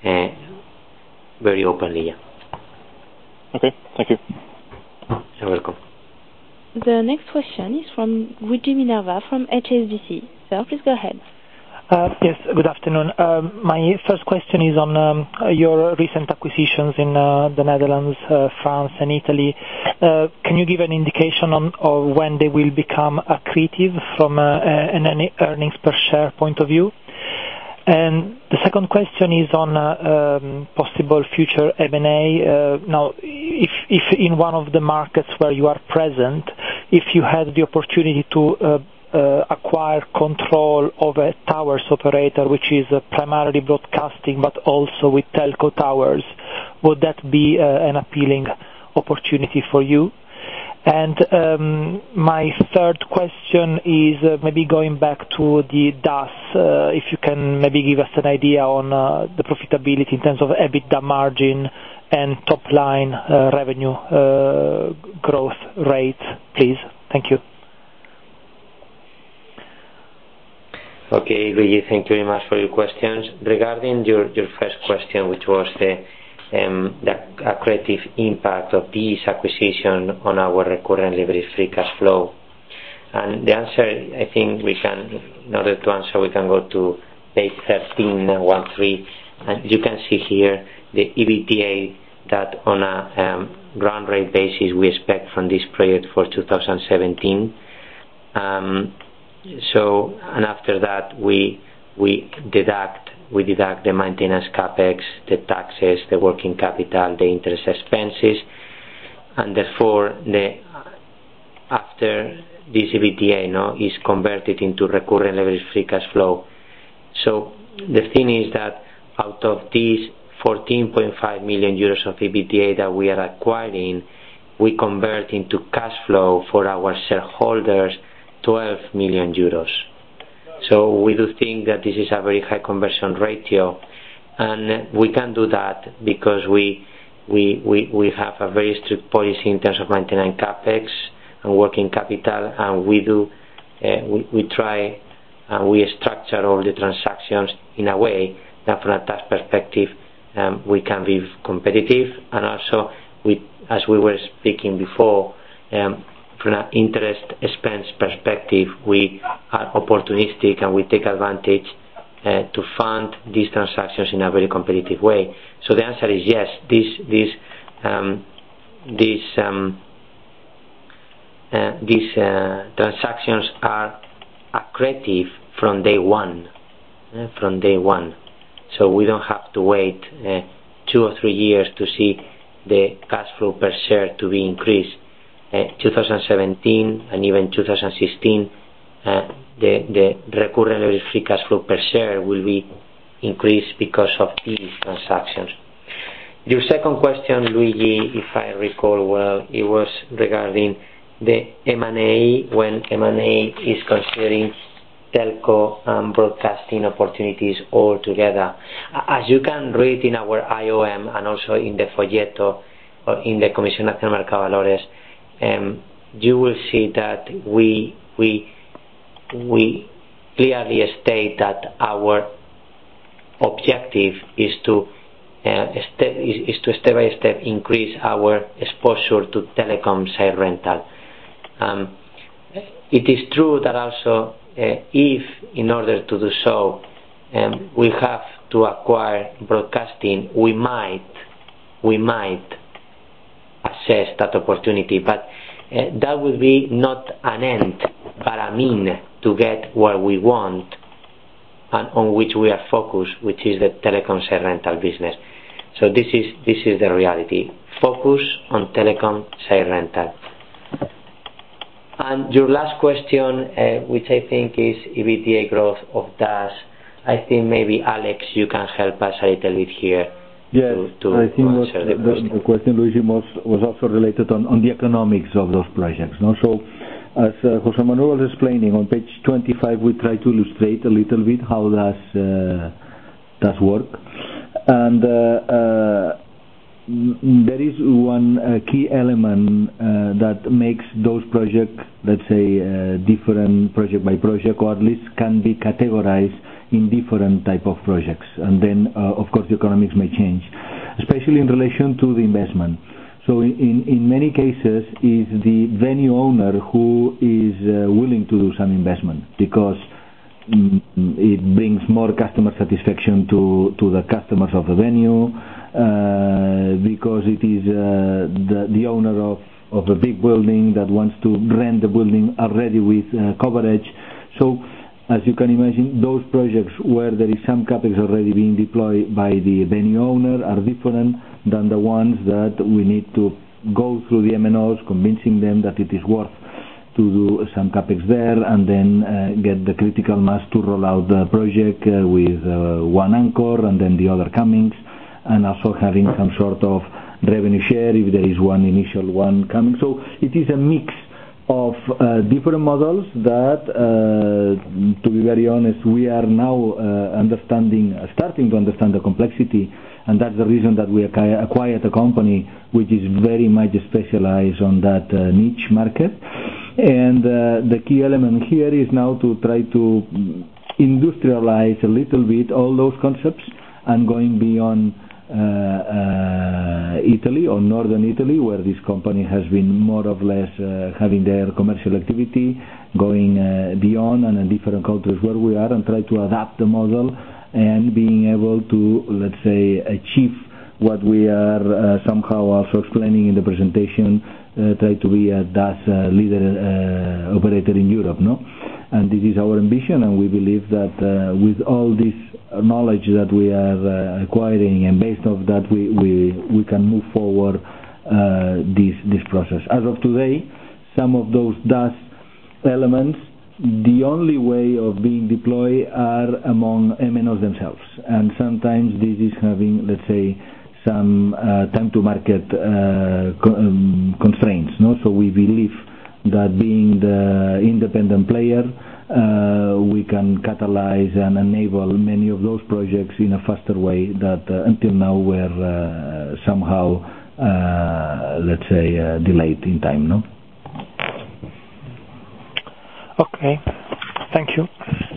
very openly. Yeah. Okay, thank you. You're welcome. The next question is from Luigi Minerva from HSBC. Sir, please go ahead. Yes, good afternoon. My first question is on your recent acquisitions in the Netherlands, France and Italy. Can you give an indication on when they will become accretive from an earnings per share point of view? And the second question is on possible future M&A. Now, if in one of the markets where you are present, if you had the opportunity to acquire control of a towers operator which is primarily broadcasting but also with telco towers, would that be an appealing opportunity for you? And my third question is maybe going back to the DAS, if you can maybe give us an idea on the profitability in terms of EBITDA margin and top line revenue growth rate, please. Thank you. Okay, Luigi, thank you very much for your questions. Regarding your first question, which was the accretive impact of this acquisition on our recurrent leverage free cash flow, and the answer, I think we can, in order to answer, we can go to page 13, and you can see here the EBITDA that on a run rate basis we expect from this project for 2017. So, and after that we deduct the maintenance capex, the taxes, the working capital, the interest expenses, and therefore after this EBITDA is converted into recurrent leverage free cash flow. So the thing is that out of these 14.5 million euros of EBITDA that we are acquiring, we convert into cash flow for our shareholders 12 million euros. So we do think that this is a very high conversion ratio, and we can do that because we have a very strict policy in terms of maintaining capex and working capital, and we try and we structure all the transactions in a way that from a tax perspective we can be competitive, and also as we were speaking before, from an interest expense perspective, we are opportunistic and we take advantage to fund these transactions in a very competitive way. So the answer is yes. This these transactions are accretive from day one. So we don't have to wait 2 or 3 years to see the cash flow per share to be increased. 2017 and even 2016, the recurrent levered free cash flow per share will be increased because of these transactions. Your second question, Luigi, if I recall well, it was regarding the M&A, when M&A is considering telco and broadcasting opportunities all together. As you can read in our IOM and also in the folleto or in the Comisión Nacional de Mercado de Valores, you will see that we clearly state that our objective is to step by step increase our exposure to telecom site rental. It is true that also if in order to do so we have to acquire broadcasting, we might assess that opportunity, but that will be not an end but a mean to get what we want and on which we are focused, which is the telecom site rental business. So this is the reality. Focus on telecom site rental. And your last question, which I think is EBITDA growth of DAS, I think maybe Alex, you can help us a little bit here. Yes, to I think answer the question. The question, Luigi, was also related on the economics of those projects. No? So, as Jose Manuel was explaining, on page 25 we try to illustrate a little bit how does work. And there is one key element that makes those projects, let's say, different project by project, or at least can be categorized in different type of projects. And then, of course, the economics may change, especially in relation to the investment. So in many cases, is the venue owner who is willing to do some investment because it brings more customer satisfaction to the customers of the venue, because it is the owner of a big building that wants to rent the building already with coverage. So as you can imagine, those projects where there is some capex already being deployed by the venue owner are different than the ones that we need to go through the MNOs, convincing them that it is worth to do some capex there, and then get the critical mass to roll out the project with one anchor and then the other comings, and also having some sort of revenue share if there is one initial one coming. So it is a mix of different models that, to be very honest, we are now starting to understand the complexity, and that's the reason that we acquired a company which is very much specialized on that niche market. And the key element here is now to try to industrialize a little bit all those concepts and going beyond Italy or northern Italy, where this company has been more or less having their commercial activity, going beyond and in different countries where we are, and try to adapt the model and being able to, let's say, achieve what we are somehow also explaining in the presentation, try to be a DAS leader operator in Europe, no? And this is our ambition, and we believe that with all this knowledge that we are acquiring, and based on that we can move forward this process. As of today, some of those DAS elements, the only way of being deployed are among MNOs themselves, and sometimes this is having, let's say, some time to market constraints, no? So we believe that being the independent player, we can catalyze and enable many of those projects in a faster way that until now were somehow, let's say, delayed in time, no? Okay, thank you.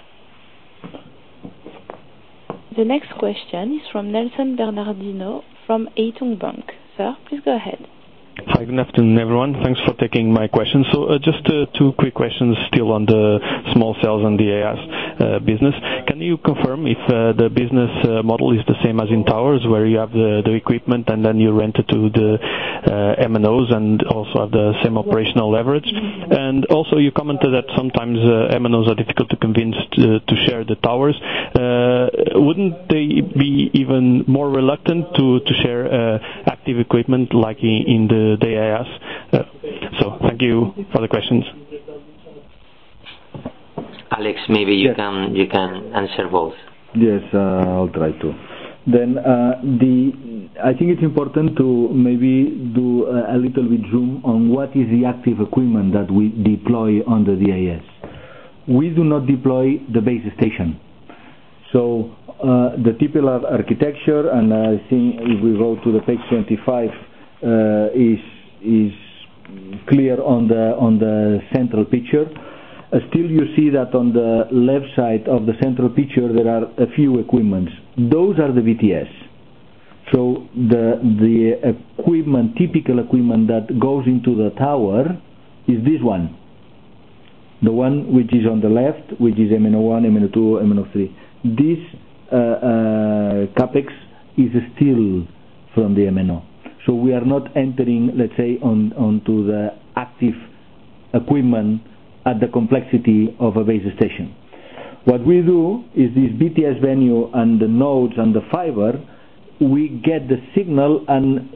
The next question is from Nelson Bernardino from Haitong Bank. Sir, please go ahead. Hi, good afternoon, everyone. Thanks for taking my question. So just two quick questions still on the small cells and the AS. business. Can you confirm if the business model is the same as in towers, where you have the equipment and then you rent it to the MNOs and also have the same operational leverage? And also you commented that sometimes MNOs are difficult to convince to share the towers. Wouldn't they be even more reluctant to share active equipment like in the DAS? So thank you for the questions. Alex, maybe you can answer both. Yes, I'll try to. Then I think it's important to maybe do a little bit zoom on what is the active equipment that we deploy on the DAS. We do not deploy the base station. So the typical architecture, and I think if we go to the page 25, is clear on the central picture. Still you see that on the left side of the central picture there are a few equipments. Those are the BTS. So the equipment, typical equipment that goes into the tower is this one. The one which is on the left, which is MNO1, MNO2, MNO3. This CAPEX is still from the MNO. So we are not entering, let's say, onto the active equipment at the complexity of a base station. What we do is this BTS venue and the nodes and the fiber, we get the signal, and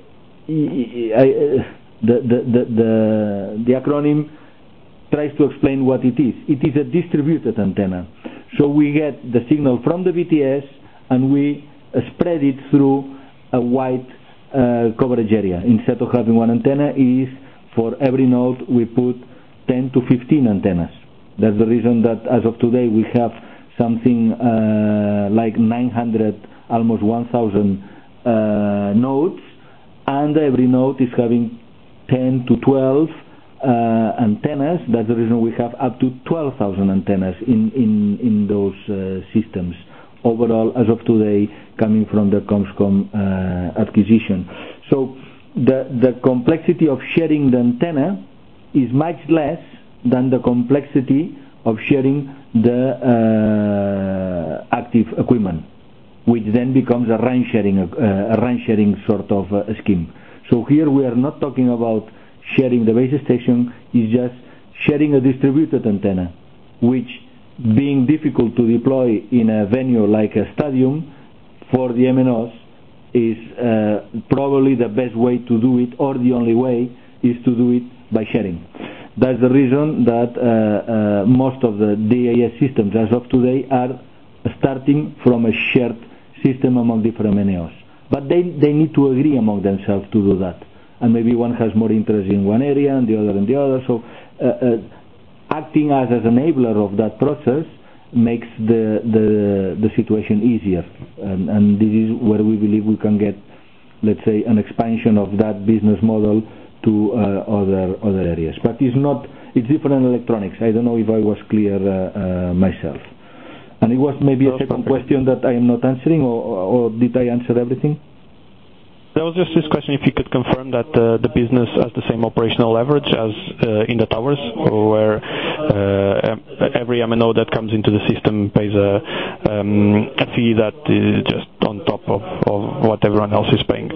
the acronym tries to explain what it is. It is a distributed antenna. So we get the signal from the BTS and we spread it through a wide coverage area. Instead of having one antenna, is for every node we put 10 to 15 antennas. That's the reason that as of today we have something like 900, almost 1,000 nodes, and every node is having 10 to 12 antennas. That's the reason we have up to 12,000 antennas in those systems. Overall, as of today, coming from the Comscom acquisition. So the complexity of sharing the antenna is much less than the complexity of sharing the active equipment, which then becomes a RAN sharing sort of scheme. So here we are not talking about sharing the base station, is just sharing a distributed antenna, which, being difficult to deploy in a venue like a stadium for the MNOs, is probably the best way to do it, or the only way is to do it by sharing. That's the reason that most of the DAS systems as of today are starting from a shared system among different MNOs. But they need to agree among themselves to do that. And maybe one has more interest in one area and the other in the other. So acting as an enabler of that process makes the situation easier. And this is where we believe we can get, let's say, an expansion of that business model to other areas. But it's different electronics. I don't know if I was clear myself. And it was maybe a second question that I am not answering, or did I answer everything? There was just this question, if you could confirm that the business has the same operational leverage as in the towers, or where every MNO that comes into the system pays a fee that is just on top of what everyone else is paying.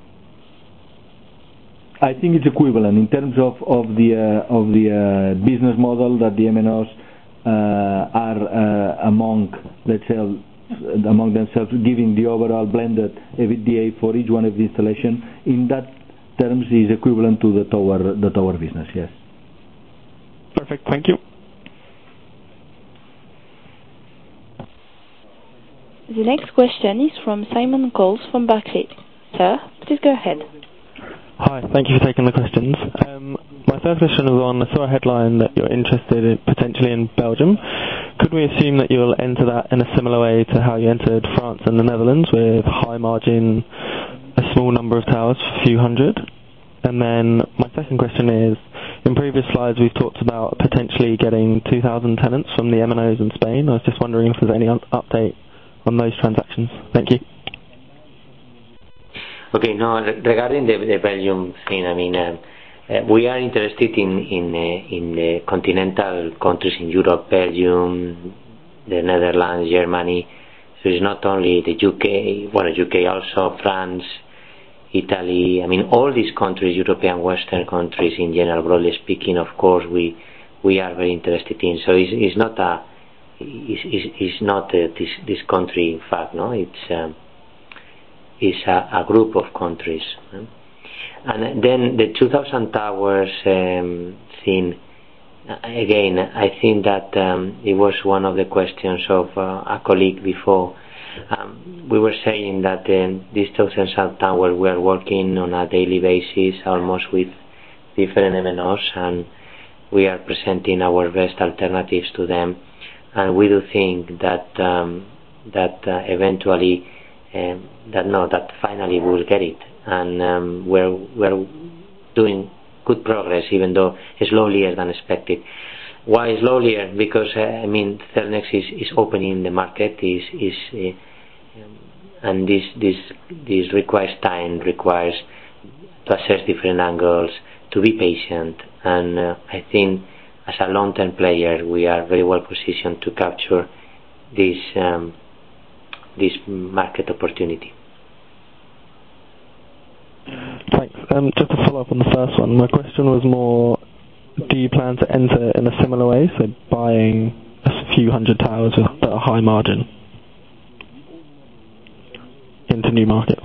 I think it's equivalent in terms of the business model that the MNOs are among, let's say, among themselves, giving the overall blended EBITDA for each one of the installation. In that terms, is equivalent to the tower business. Yes. Perfect. Thank you. The next question is from Simon Coles from Barclays. Sir, please go ahead. Hi, thank you for taking the questions. My first question was on, I saw a headline that you're interested in, potentially in Belgium. Could we assume that you'll enter that in a similar way to how you entered France and the Netherlands, with high margin, a small number of towers, a few hundred? And then my second question is, in previous slides we've talked about potentially getting 2,000 tenants from the MNOs in Spain. I was just wondering if there's any update on those transactions. Thank you. Okay, no, regarding the Belgium thing, I mean, we are interested in the continental countries in Europe, Belgium, the Netherlands, Germany. So it's not only the UK, UK also, France, Italy. I mean, all these countries, European Western countries in general, broadly speaking, of course, we are very interested in. So it's not this country, in fact, no. It's a group of countries. And then the 2,000 towers thing. Again, I think that it was one of the questions of a colleague before. We were saying that these 2,000 towers, we are working on a daily basis almost with different MNOs, and we are presenting our best alternatives to them. And we do think that eventually that finally we'll get it. And we're doing good progress, even though slowlier than expected. Why slowlier? Because Cellnex is opening the market, and this requires time, requires to assess different angles, to be patient, and I think as a long-term player we are very well positioned to capture this market opportunity. Thanks. Just to follow up on the first one, my question was more, do you plan to enter in a similar way, so buying a few hundred towers at a high margin into new markets?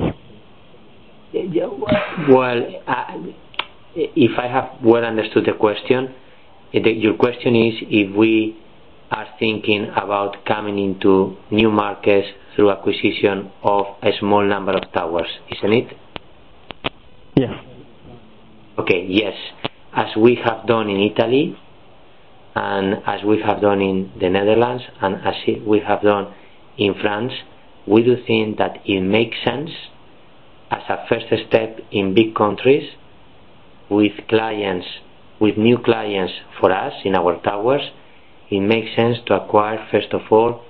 Well, if I have well understood the question, your question is if we are thinking about coming into new markets through acquisition of a small number of towers, isn't it? Yes. Okay, yes. As we have done in Italy, and as we have done in the Netherlands, and as we have done in France, we do think that it makes sense as a first step in big countries with new clients for us in our towers. It makes sense to acquire first of all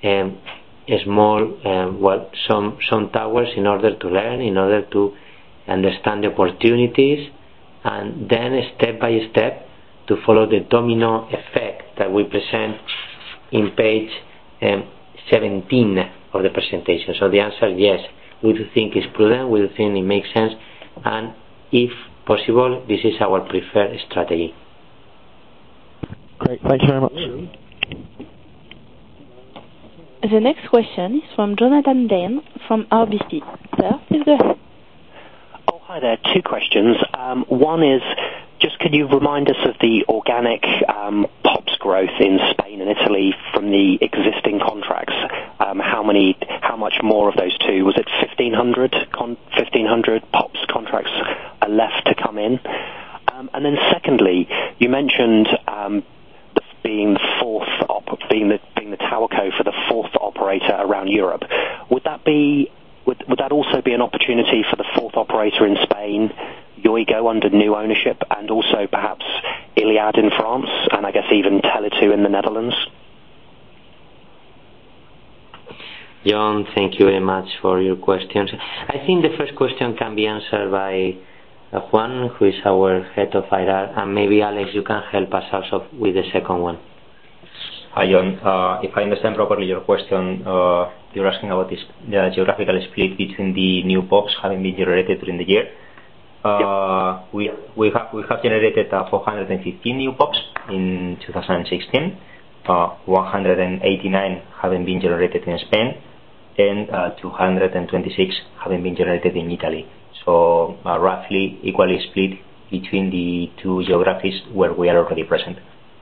some towers in order to learn, in order to understand the opportunities, and then step by step to follow the domino effect that we present in page 17 of the presentation. So the answer is yes. We do think it's prudent, we do think it makes sense, and if possible, this is our preferred strategy. Great, thank you very much. The next question is from Jonathan Dane from RBC. Sir, please go ahead. Oh, hi there. Two questions. One is, just could you remind us of the organic POPs growth in Spain and Italy from the existing contracts? How much more of those two? Was it 1,500 POPs contracts are left to come in? And then secondly, you mentioned being the towerco for the fourth operator around Europe. Would that also be an opportunity for the fourth operator in Spain, Yoigo under new ownership, and also perhaps Iliad in France, and I guess even Tele2 in the Netherlands? John, thank you very much for your questions. I think the first question can be answered by Juan, who is our head of IR, and maybe Alex, you can help us also with the second one. Hi John, if I understand properly your question, you're asking about the geographical split between the new POPs having been generated during the year. Yep. We have generated 415 new POPs in 2016, 189 having been generated in Spain, and 226 having been generated in Italy. So roughly equally split between the two geographies where we are already present.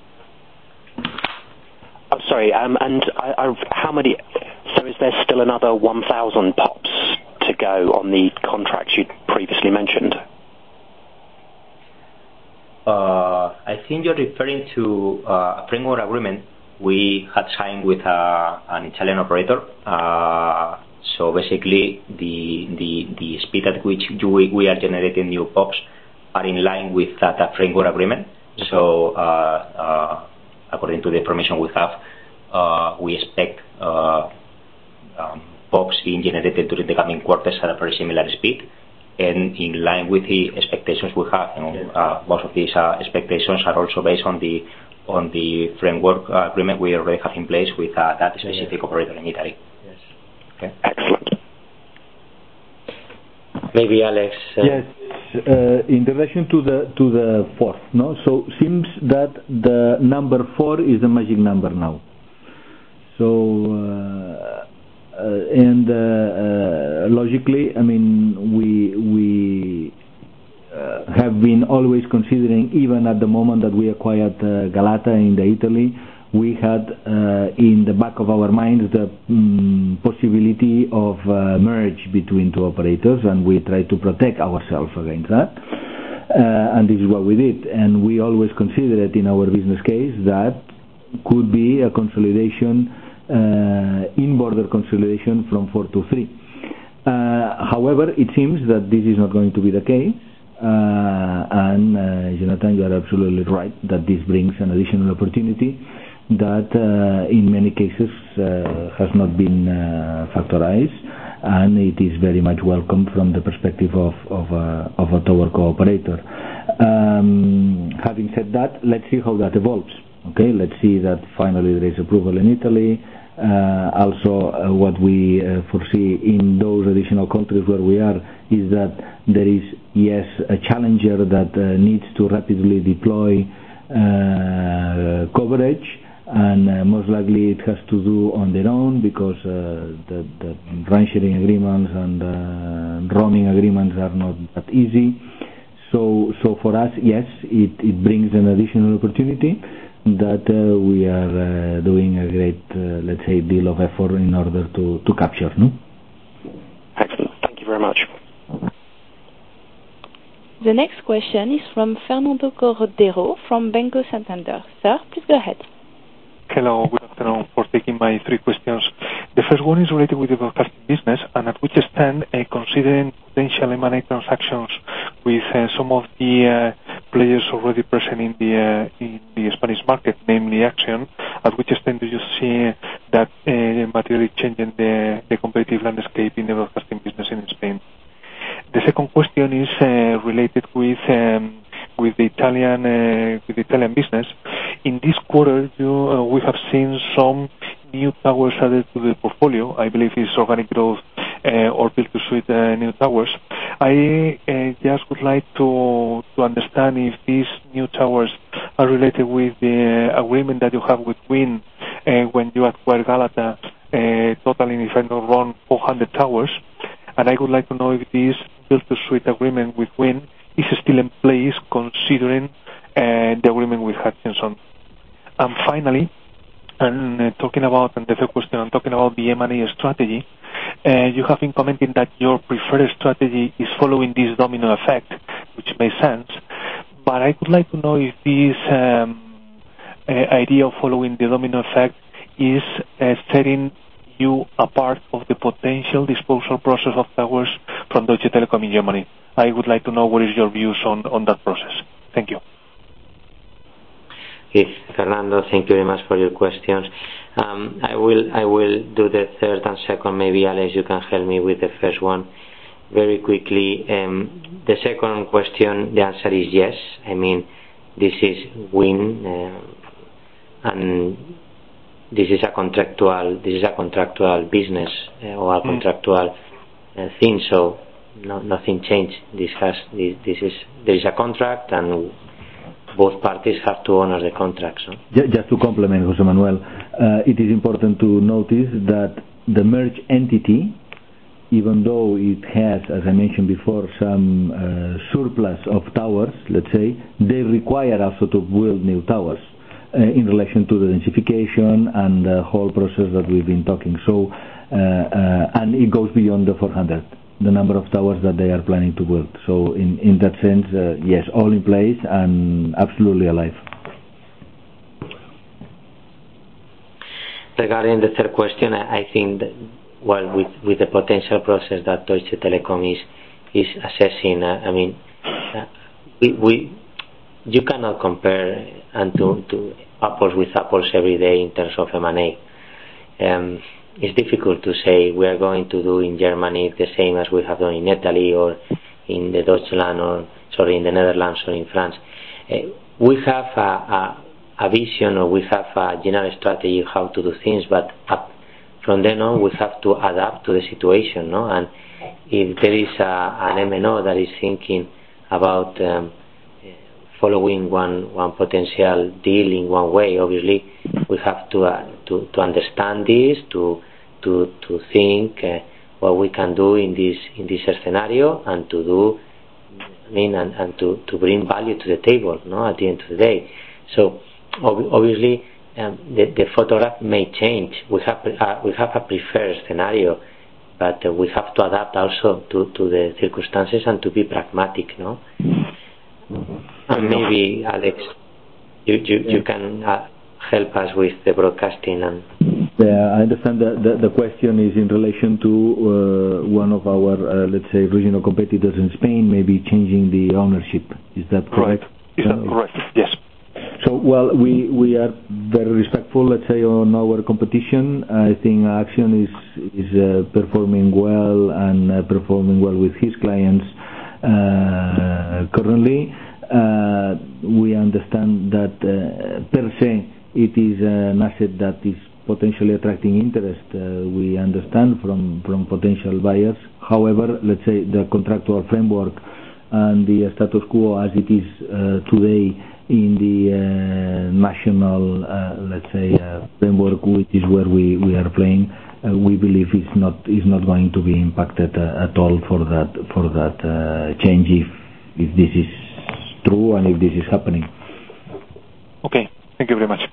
I'm sorry, and how many? So is there still another 1,000 POPs to go on the contracts you previously mentioned? I think you're referring to a framework agreement we had signed with an Italian operator. So basically, the speed at which we are generating new POPs are in line with that framework agreement. So according to the information we have, we expect POPs being generated during the coming quarters at a very similar speed, and in line with the expectations we have. Most of these expectations are also based on the on the framework agreement we already have in place with that specific operator in Italy. Yes. Okay. Excellent. Maybe Alex. Yes. In relation to the fourth, no. So seems that the number 4 is the magic number now. So logically, I mean, we have been always considering, even at the moment that we acquired Galata in Italy, we had in the back of our minds the possibility of merge between two operators, and we tried to protect ourselves against that. And this is what we did. And we always considered in our business case that could be a consolidation, in-border consolidation from 4 to 3. However, it seems that this is not going to be the case. And Jonathan, you are absolutely right that this brings an additional opportunity that in many cases has not been factorized, and it is very much welcome from the perspective of a tower cooperator. Having said that, let's see how that evolves. Okay, let's see that finally there is approval in Italy. Also, what we foresee in those additional countries where we are is that there is, yes, a challenger that needs to rapidly deploy coverage, and most likely it has to do on their own because the RAN sharing agreements and roaming agreements are not that easy. So for us, yes, it brings an additional opportunity that we are doing a great, let's say, deal of effort in order to capture. No? Excellent. Thank you very much. The next question is from Fernando Cordero from Banco Santander. Sir, please go ahead. Hello, good afternoon, for taking my 3 questions. The first one is related with the broadcasting business, and at which extent, considering potential M&A transactions with some of the players already present in the Spanish market, namely Action, at which extent do you see that materially changing the competitive landscape in the broadcasting business in Spain? The second question is related with the Italian business. In this quarter, we have seen some new towers added to the portfolio. I believe it's organic growth or build-to-suit new towers. I just would like to understand if these new towers are related with the agreement that you have with WIN when you acquired Galata, totaling, if I'm not wrong, 400 towers. And I would like to know if this build-to-suit agreement with WIN is still in place, considering the agreement with Hutchison. And finally, the third question, I'm talking about the M&A strategy. You have been commenting that your preferred strategy is following this domino effect, which makes sense. But I would like to know if this idea of following the domino effect is setting you apart of the potential disposal process of towers from Deutsche Telekom in Germany. I would like to know what is your views on that process. Thank you. Yes, Fernando, thank you very much for your questions. I will do the third and second. Maybe Alex, you can help me with the first one very quickly. The second question, the answer is yes. I mean, this is WIN, and this is a contractual business or a contractual thing. So nothing changed. There is a contract, and both parties have to honor the contract. So. Just to complement Jose Manuel, it is important to notice that the merged entity, even though it has, as I mentioned before, some surplus of towers, let's say, they require also to build new towers in relation to the densification and the whole process that we've been talking. So, and it goes beyond the 400. The number of towers that they are planning to build. So in that sense, yes, all in place and absolutely alive. Regarding the third question, I think that, well, with the potential process that Deutsche Telekom is assessing, I mean, you cannot compare and to apples with apples every day in terms of M&A. It's difficult to say we are going to do in Germany the same as we have done in Italy or in the Netherlands or in France. We have a vision, or we have a general strategy of how to do things, but from then on we have to adapt to the situation, no? And if there is an MNO that is thinking about following one potential deal in one way, obviously we have to understand this, to think what we can do in this scenario, and to do, and to bring value to the table, no? At the end of the day. So obviously the photograph may change. We have a preferred scenario, but we have to adapt also to the circumstances and to be pragmatic, no? And maybe Alex, you can help us with the broadcasting. And yeah, I understand the question is in relation to one of our let's say regional competitors in Spain, maybe changing the ownership. Is that correct? Right. Is that correct? Yes. So, well, we are very respectful, let's say, on our competition. I think Action is performing well and performing well with his clients currently. We understand that per se it is an asset that is potentially attracting interest. We understand from potential buyers. However, let's say the contractual framework and the status quo as it is today in the national, let's say, framework, which is where we are playing, we believe is not going to be impacted at all for that change if this is true and if this is happening. Okay, thank you very much.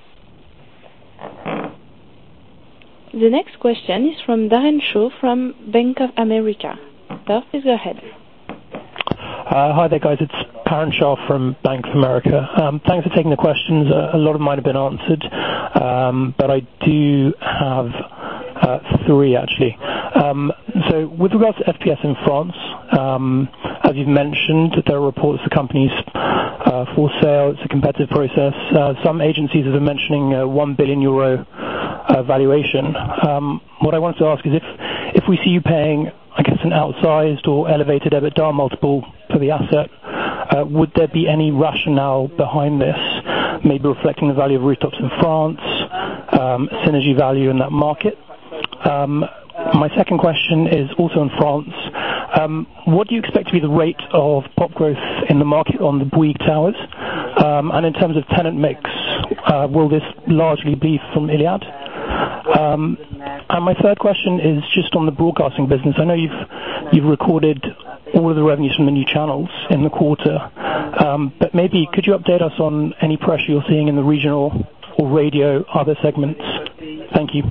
The next question is from Darren Shaw from Bank of America. Sir, please go ahead. Hi there, guys. It's Darren Shaw from Bank of America. Thanks for taking the questions. A lot of mine have been answered, but I do have three actually. So with regards to FPS in France, as you've mentioned, there are reports the company's for sale. It's a competitive process. Some agencies have been mentioning a €1 billion valuation. What I wanted to ask is if we see you paying, I guess, an outsized or elevated EBITDA multiple for the asset, would there be any rationale behind this, maybe reflecting the value of rooftops in France, synergy value in that market? My second question is also in France. What do you expect to be the rate of pop growth in the market on the Bouygues towers? And in terms of tenant mix, will this largely be from Iliad? And my third question is just on the broadcasting business. I know you've recorded all of the revenues from the new channels in the quarter, but maybe could you update us on any pressure you're seeing in the regional or radio other segments? Thank you.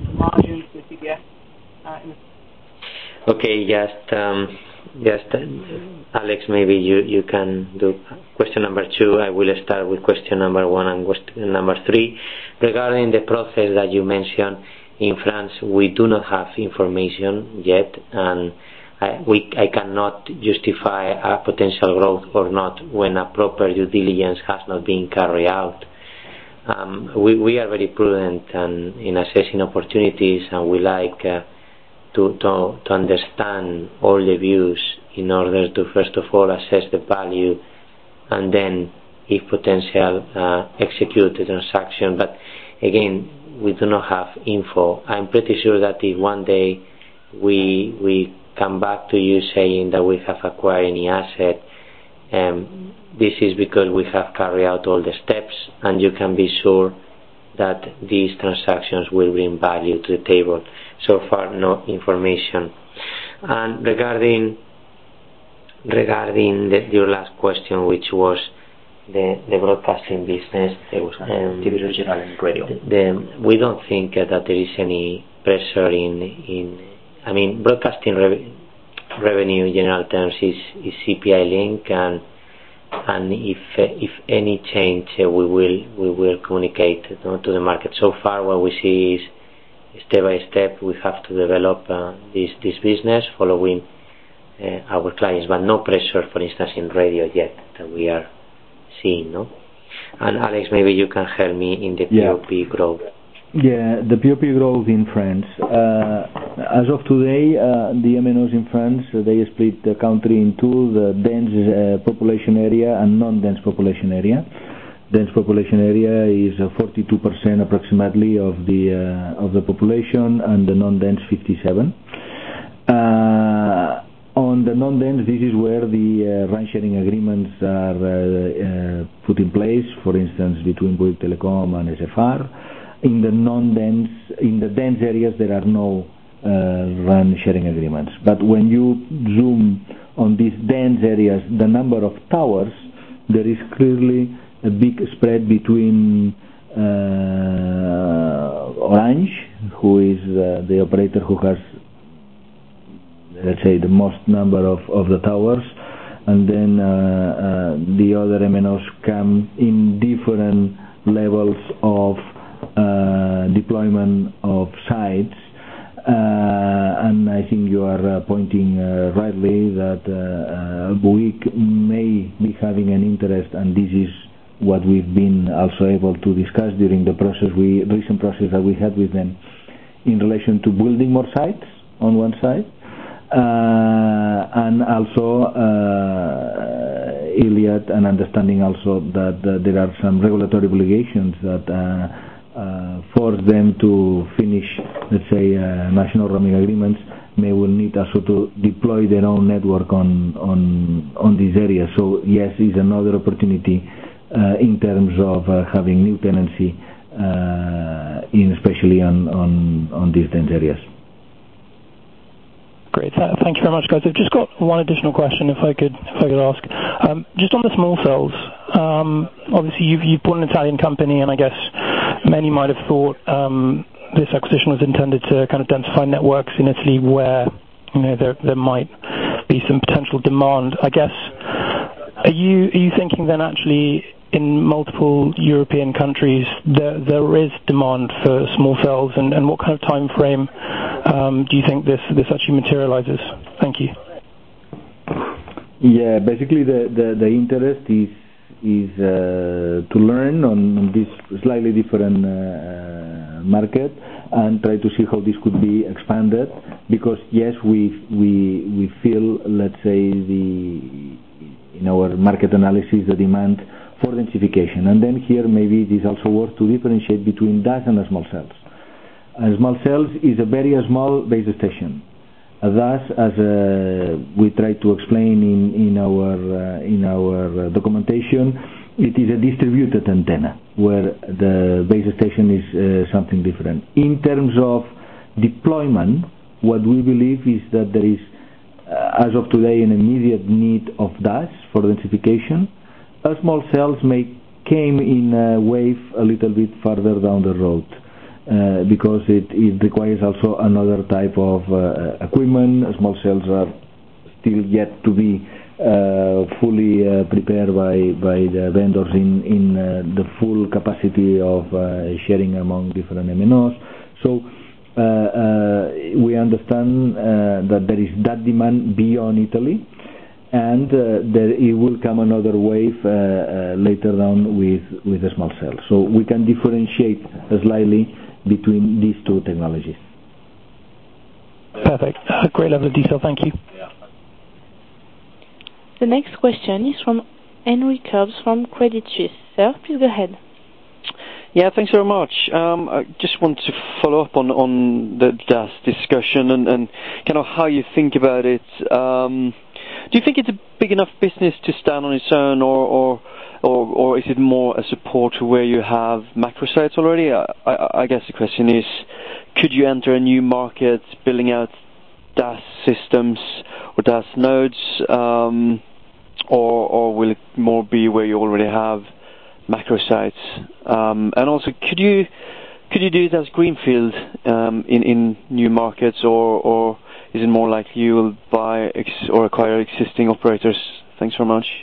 Okay, just Alex, maybe you can do question number 2. I will start with question number 1 and question number 3. Regarding the process that you mentioned in France, we do not have information yet, and I cannot justify a potential growth or not when a proper due diligence has not been carried out. We are very prudent and in assessing opportunities, and we like to understand all the views in order to first of all assess the value and then, if potential, execute the transaction. But again, we do not have info. I'm pretty sure that if one day we come back to you saying that we have acquired any asset, this is because we have carried out all the steps, and you can be sure that these transactions will bring value to the table. So far, no information. And regarding your last question, which was the broadcasting business, TV regional and radio. We don't think that there is any pressure in I mean, broadcasting revenue in general terms is CPI link, and if any change, we will communicate to the market. So far, what we see is step by step we have to develop this business following our clients, but no pressure, for instance, in radio yet that we are seeing, no? And Alex, maybe you can help me in the POP growth. Yeah, the POP growth in France. As of today, the MNOs in France, they split the country into the dense population area and non-dense population area. dense population area is 42% approximately of the population, and the non-dense 57%. On the non-dense, this is where the RAN sharing agreements are put in place, for instance, between Bouygues Telecom and SFR. In the dense areas, there are no RAN sharing agreements. But when you zoom on these dense areas, the number of towers, there is clearly a big spread between Orange, who is the operator who has, let's say, the most number of the towers, and then the other MNOs come in different levels of deployment of sites. And I think you are pointing rightly that Bouygues may be having an interest, and this is what we've been also able to discuss during the recent process that we had with them in relation to building more sites on one side, and also Iliad, and understanding also that there are some regulatory obligations that force them to finish, let's say, national roaming agreements, may will need also to deploy their own network on this area. So yes, is another opportunity in terms of having new tenancy, especially on these dense areas. Great, thank you very much, guys. I've just got one additional question, if I could ask. Just on the small cells, obviously you've bought an Italian company, and I guess many might have thought this acquisition was intended to kind of densify networks in Italy, where there might be some potential demand. I guess, are you thinking then actually in multiple European countries there is demand for small cells, and what kind of time frame do you think this actually materializes? Thank you. Yeah, basically the interest is to learn on this slightly different market and try to see how this could be expanded, because yes, we feel, let's say, in our market analysis, the demand for densification. And then here maybe it is also worth to differentiate between DAS and small cells. Small cells is a very small base station. Thus, as we try to explain in our documentation, it is a distributed antenna where the base station is something different. In terms of deployment, what we believe is that there is, as of today, an immediate need of DAS for densification. Small cells may came in a wave a little bit further down the road. Because it requires also another type of equipment. Small cells are still yet to be fully prepared by the vendors in the full capacity of sharing among different MNOs. So we understand that there is that demand beyond Italy, and it will come another wave later on with the small cells. So we can differentiate slightly between these two technologies. Perfect. Great level of detail. Thank you. The next question is from Henry Curbs from Credit Suisse. Sir, please go ahead. Yeah, thanks very much. I just want to follow up on the DAS discussion and kind of how you think about it. Do you think it's a big enough business to stand on its own, or is it more a support to where you have macro sites already? I guess the question is, could you enter a new market building out DAS systems or DAS nodes, or will it more be where you already have macro sites? And also, could you do it as greenfield in new markets, or is it more like you will buy or acquire existing operators? Thanks very much.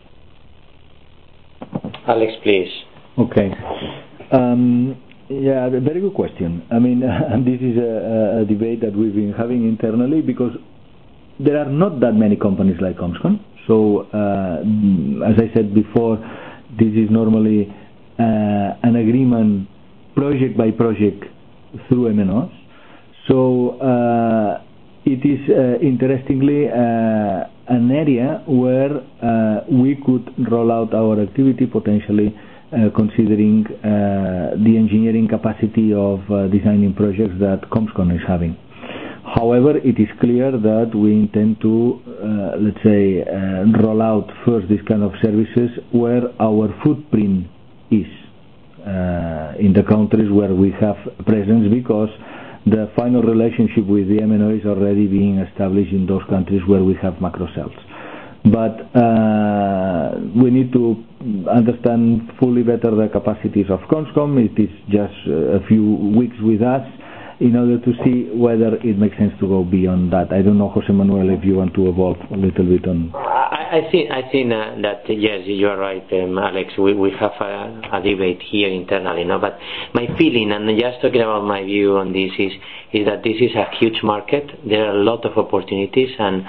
Alex, please. Okay. Yeah, very good question. I mean, this is a debate that we've been having internally, because there are not that many companies like Comscon. So, as I said before, this is normally an agreement project by project through MNOs. So, it is interestingly an area where we could roll out our activity potentially considering the engineering capacity of designing projects that Comscon is having. However, it is clear that we intend to, let's say, roll out first this kind of services where our footprint is in the countries where we have presence, because the final relationship with the MNO is already being established in those countries where we have macro cells. But we need to understand fully better the capacities of Comscom. It is just a few weeks with us in order to see whether it makes sense to go beyond that. I don't know, Jose Manuel, if you want to evolve a little bit on. I think that yes, you are right, Alex. We have a debate here internally, no? But my feeling, and just talking about my view on this, is that this is a huge market. There are a lot of opportunities, and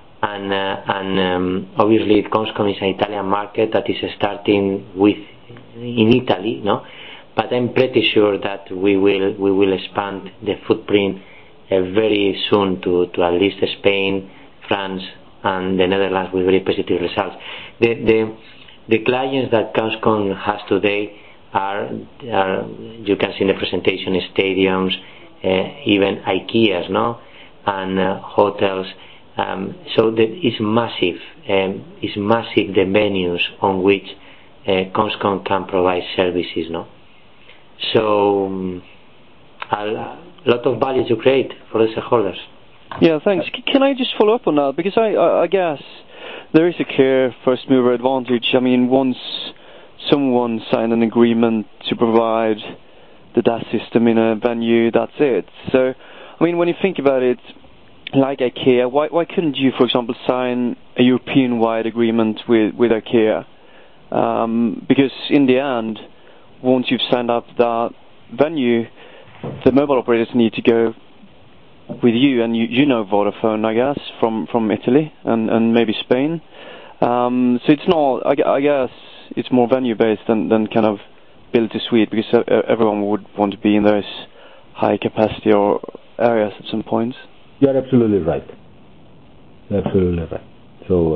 obviously Comscom is an Italian market that is starting in Italy, no? But I'm pretty sure that we will expand the footprint very soon to at least Spain, France, and the Netherlands with very positive results. The clients that Comscon has today are you can see in the presentation, stadiums, even IKEAs, no, and hotels. So it's massive. It's massive, the venues on which Comscon can provide services, no. So a lot of value to create for the shareholders. Yeah, thanks. Can I just follow up on that? Because I guess there is a clear first mover advantage. I mean, once someone signed an agreement to provide the DAS system in a venue, that's it. So, I mean, when you think about it, like IKEA, why couldn't you, for example, sign a European-wide agreement with IKEA? Because in the end, once you've signed up that venue, the mobile operators need to go with you, and you know Vodafone, I guess, from Italy and maybe Spain. So it's not, I guess, it's more venue-based than kind of build to suite, because everyone would want to be in those high capacity or areas at some point. You're absolutely right. Absolutely right. So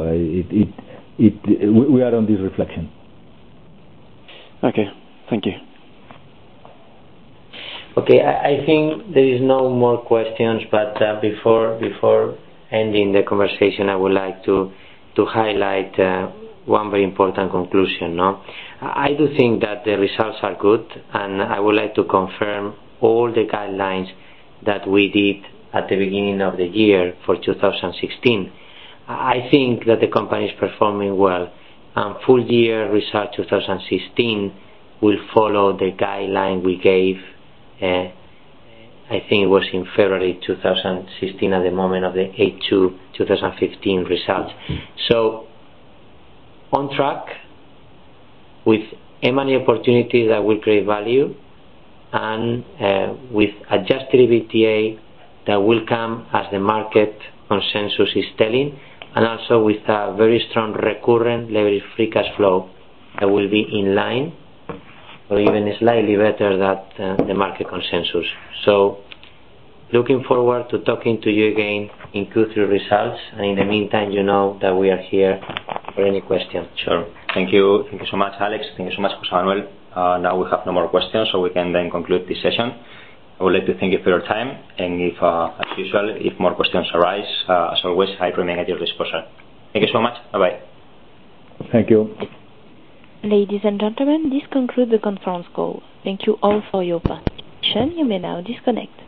we are on this reflection. Okay, thank you. Okay, I think there is no more questions, but before ending the conversation, I would like to highlight one very important conclusion. No, I do think that the results are good, and I would like to confirm all the guidelines that we did at the beginning of the year for 2016. I think that the company is performing well, and full year result 2016 will follow the guideline we gave. I think it was in February 2016 at the moment of the H2 2015 results. So on track with M&A opportunities that will create value, and with adjusted EBITDA that will come as the market consensus is telling, and also with a very strong recurrent leverage free cash flow that will be in line or even slightly better than the market consensus. So looking forward to talking to you again in Q3 results, and in the meantime, you know that we are here for any question. Sure. Thank you so much, Alex. Thank you so much, Jose Manuel. Now we have no more questions, so we can then conclude this session. I would like to thank you for your time, and if, as usual, if more questions arise, as always, I remain at your disposal. Thank you so much. Bye-bye. Thank you. Ladies and gentlemen, this concludes the conference call. Thank you all for your participation. You may now disconnect.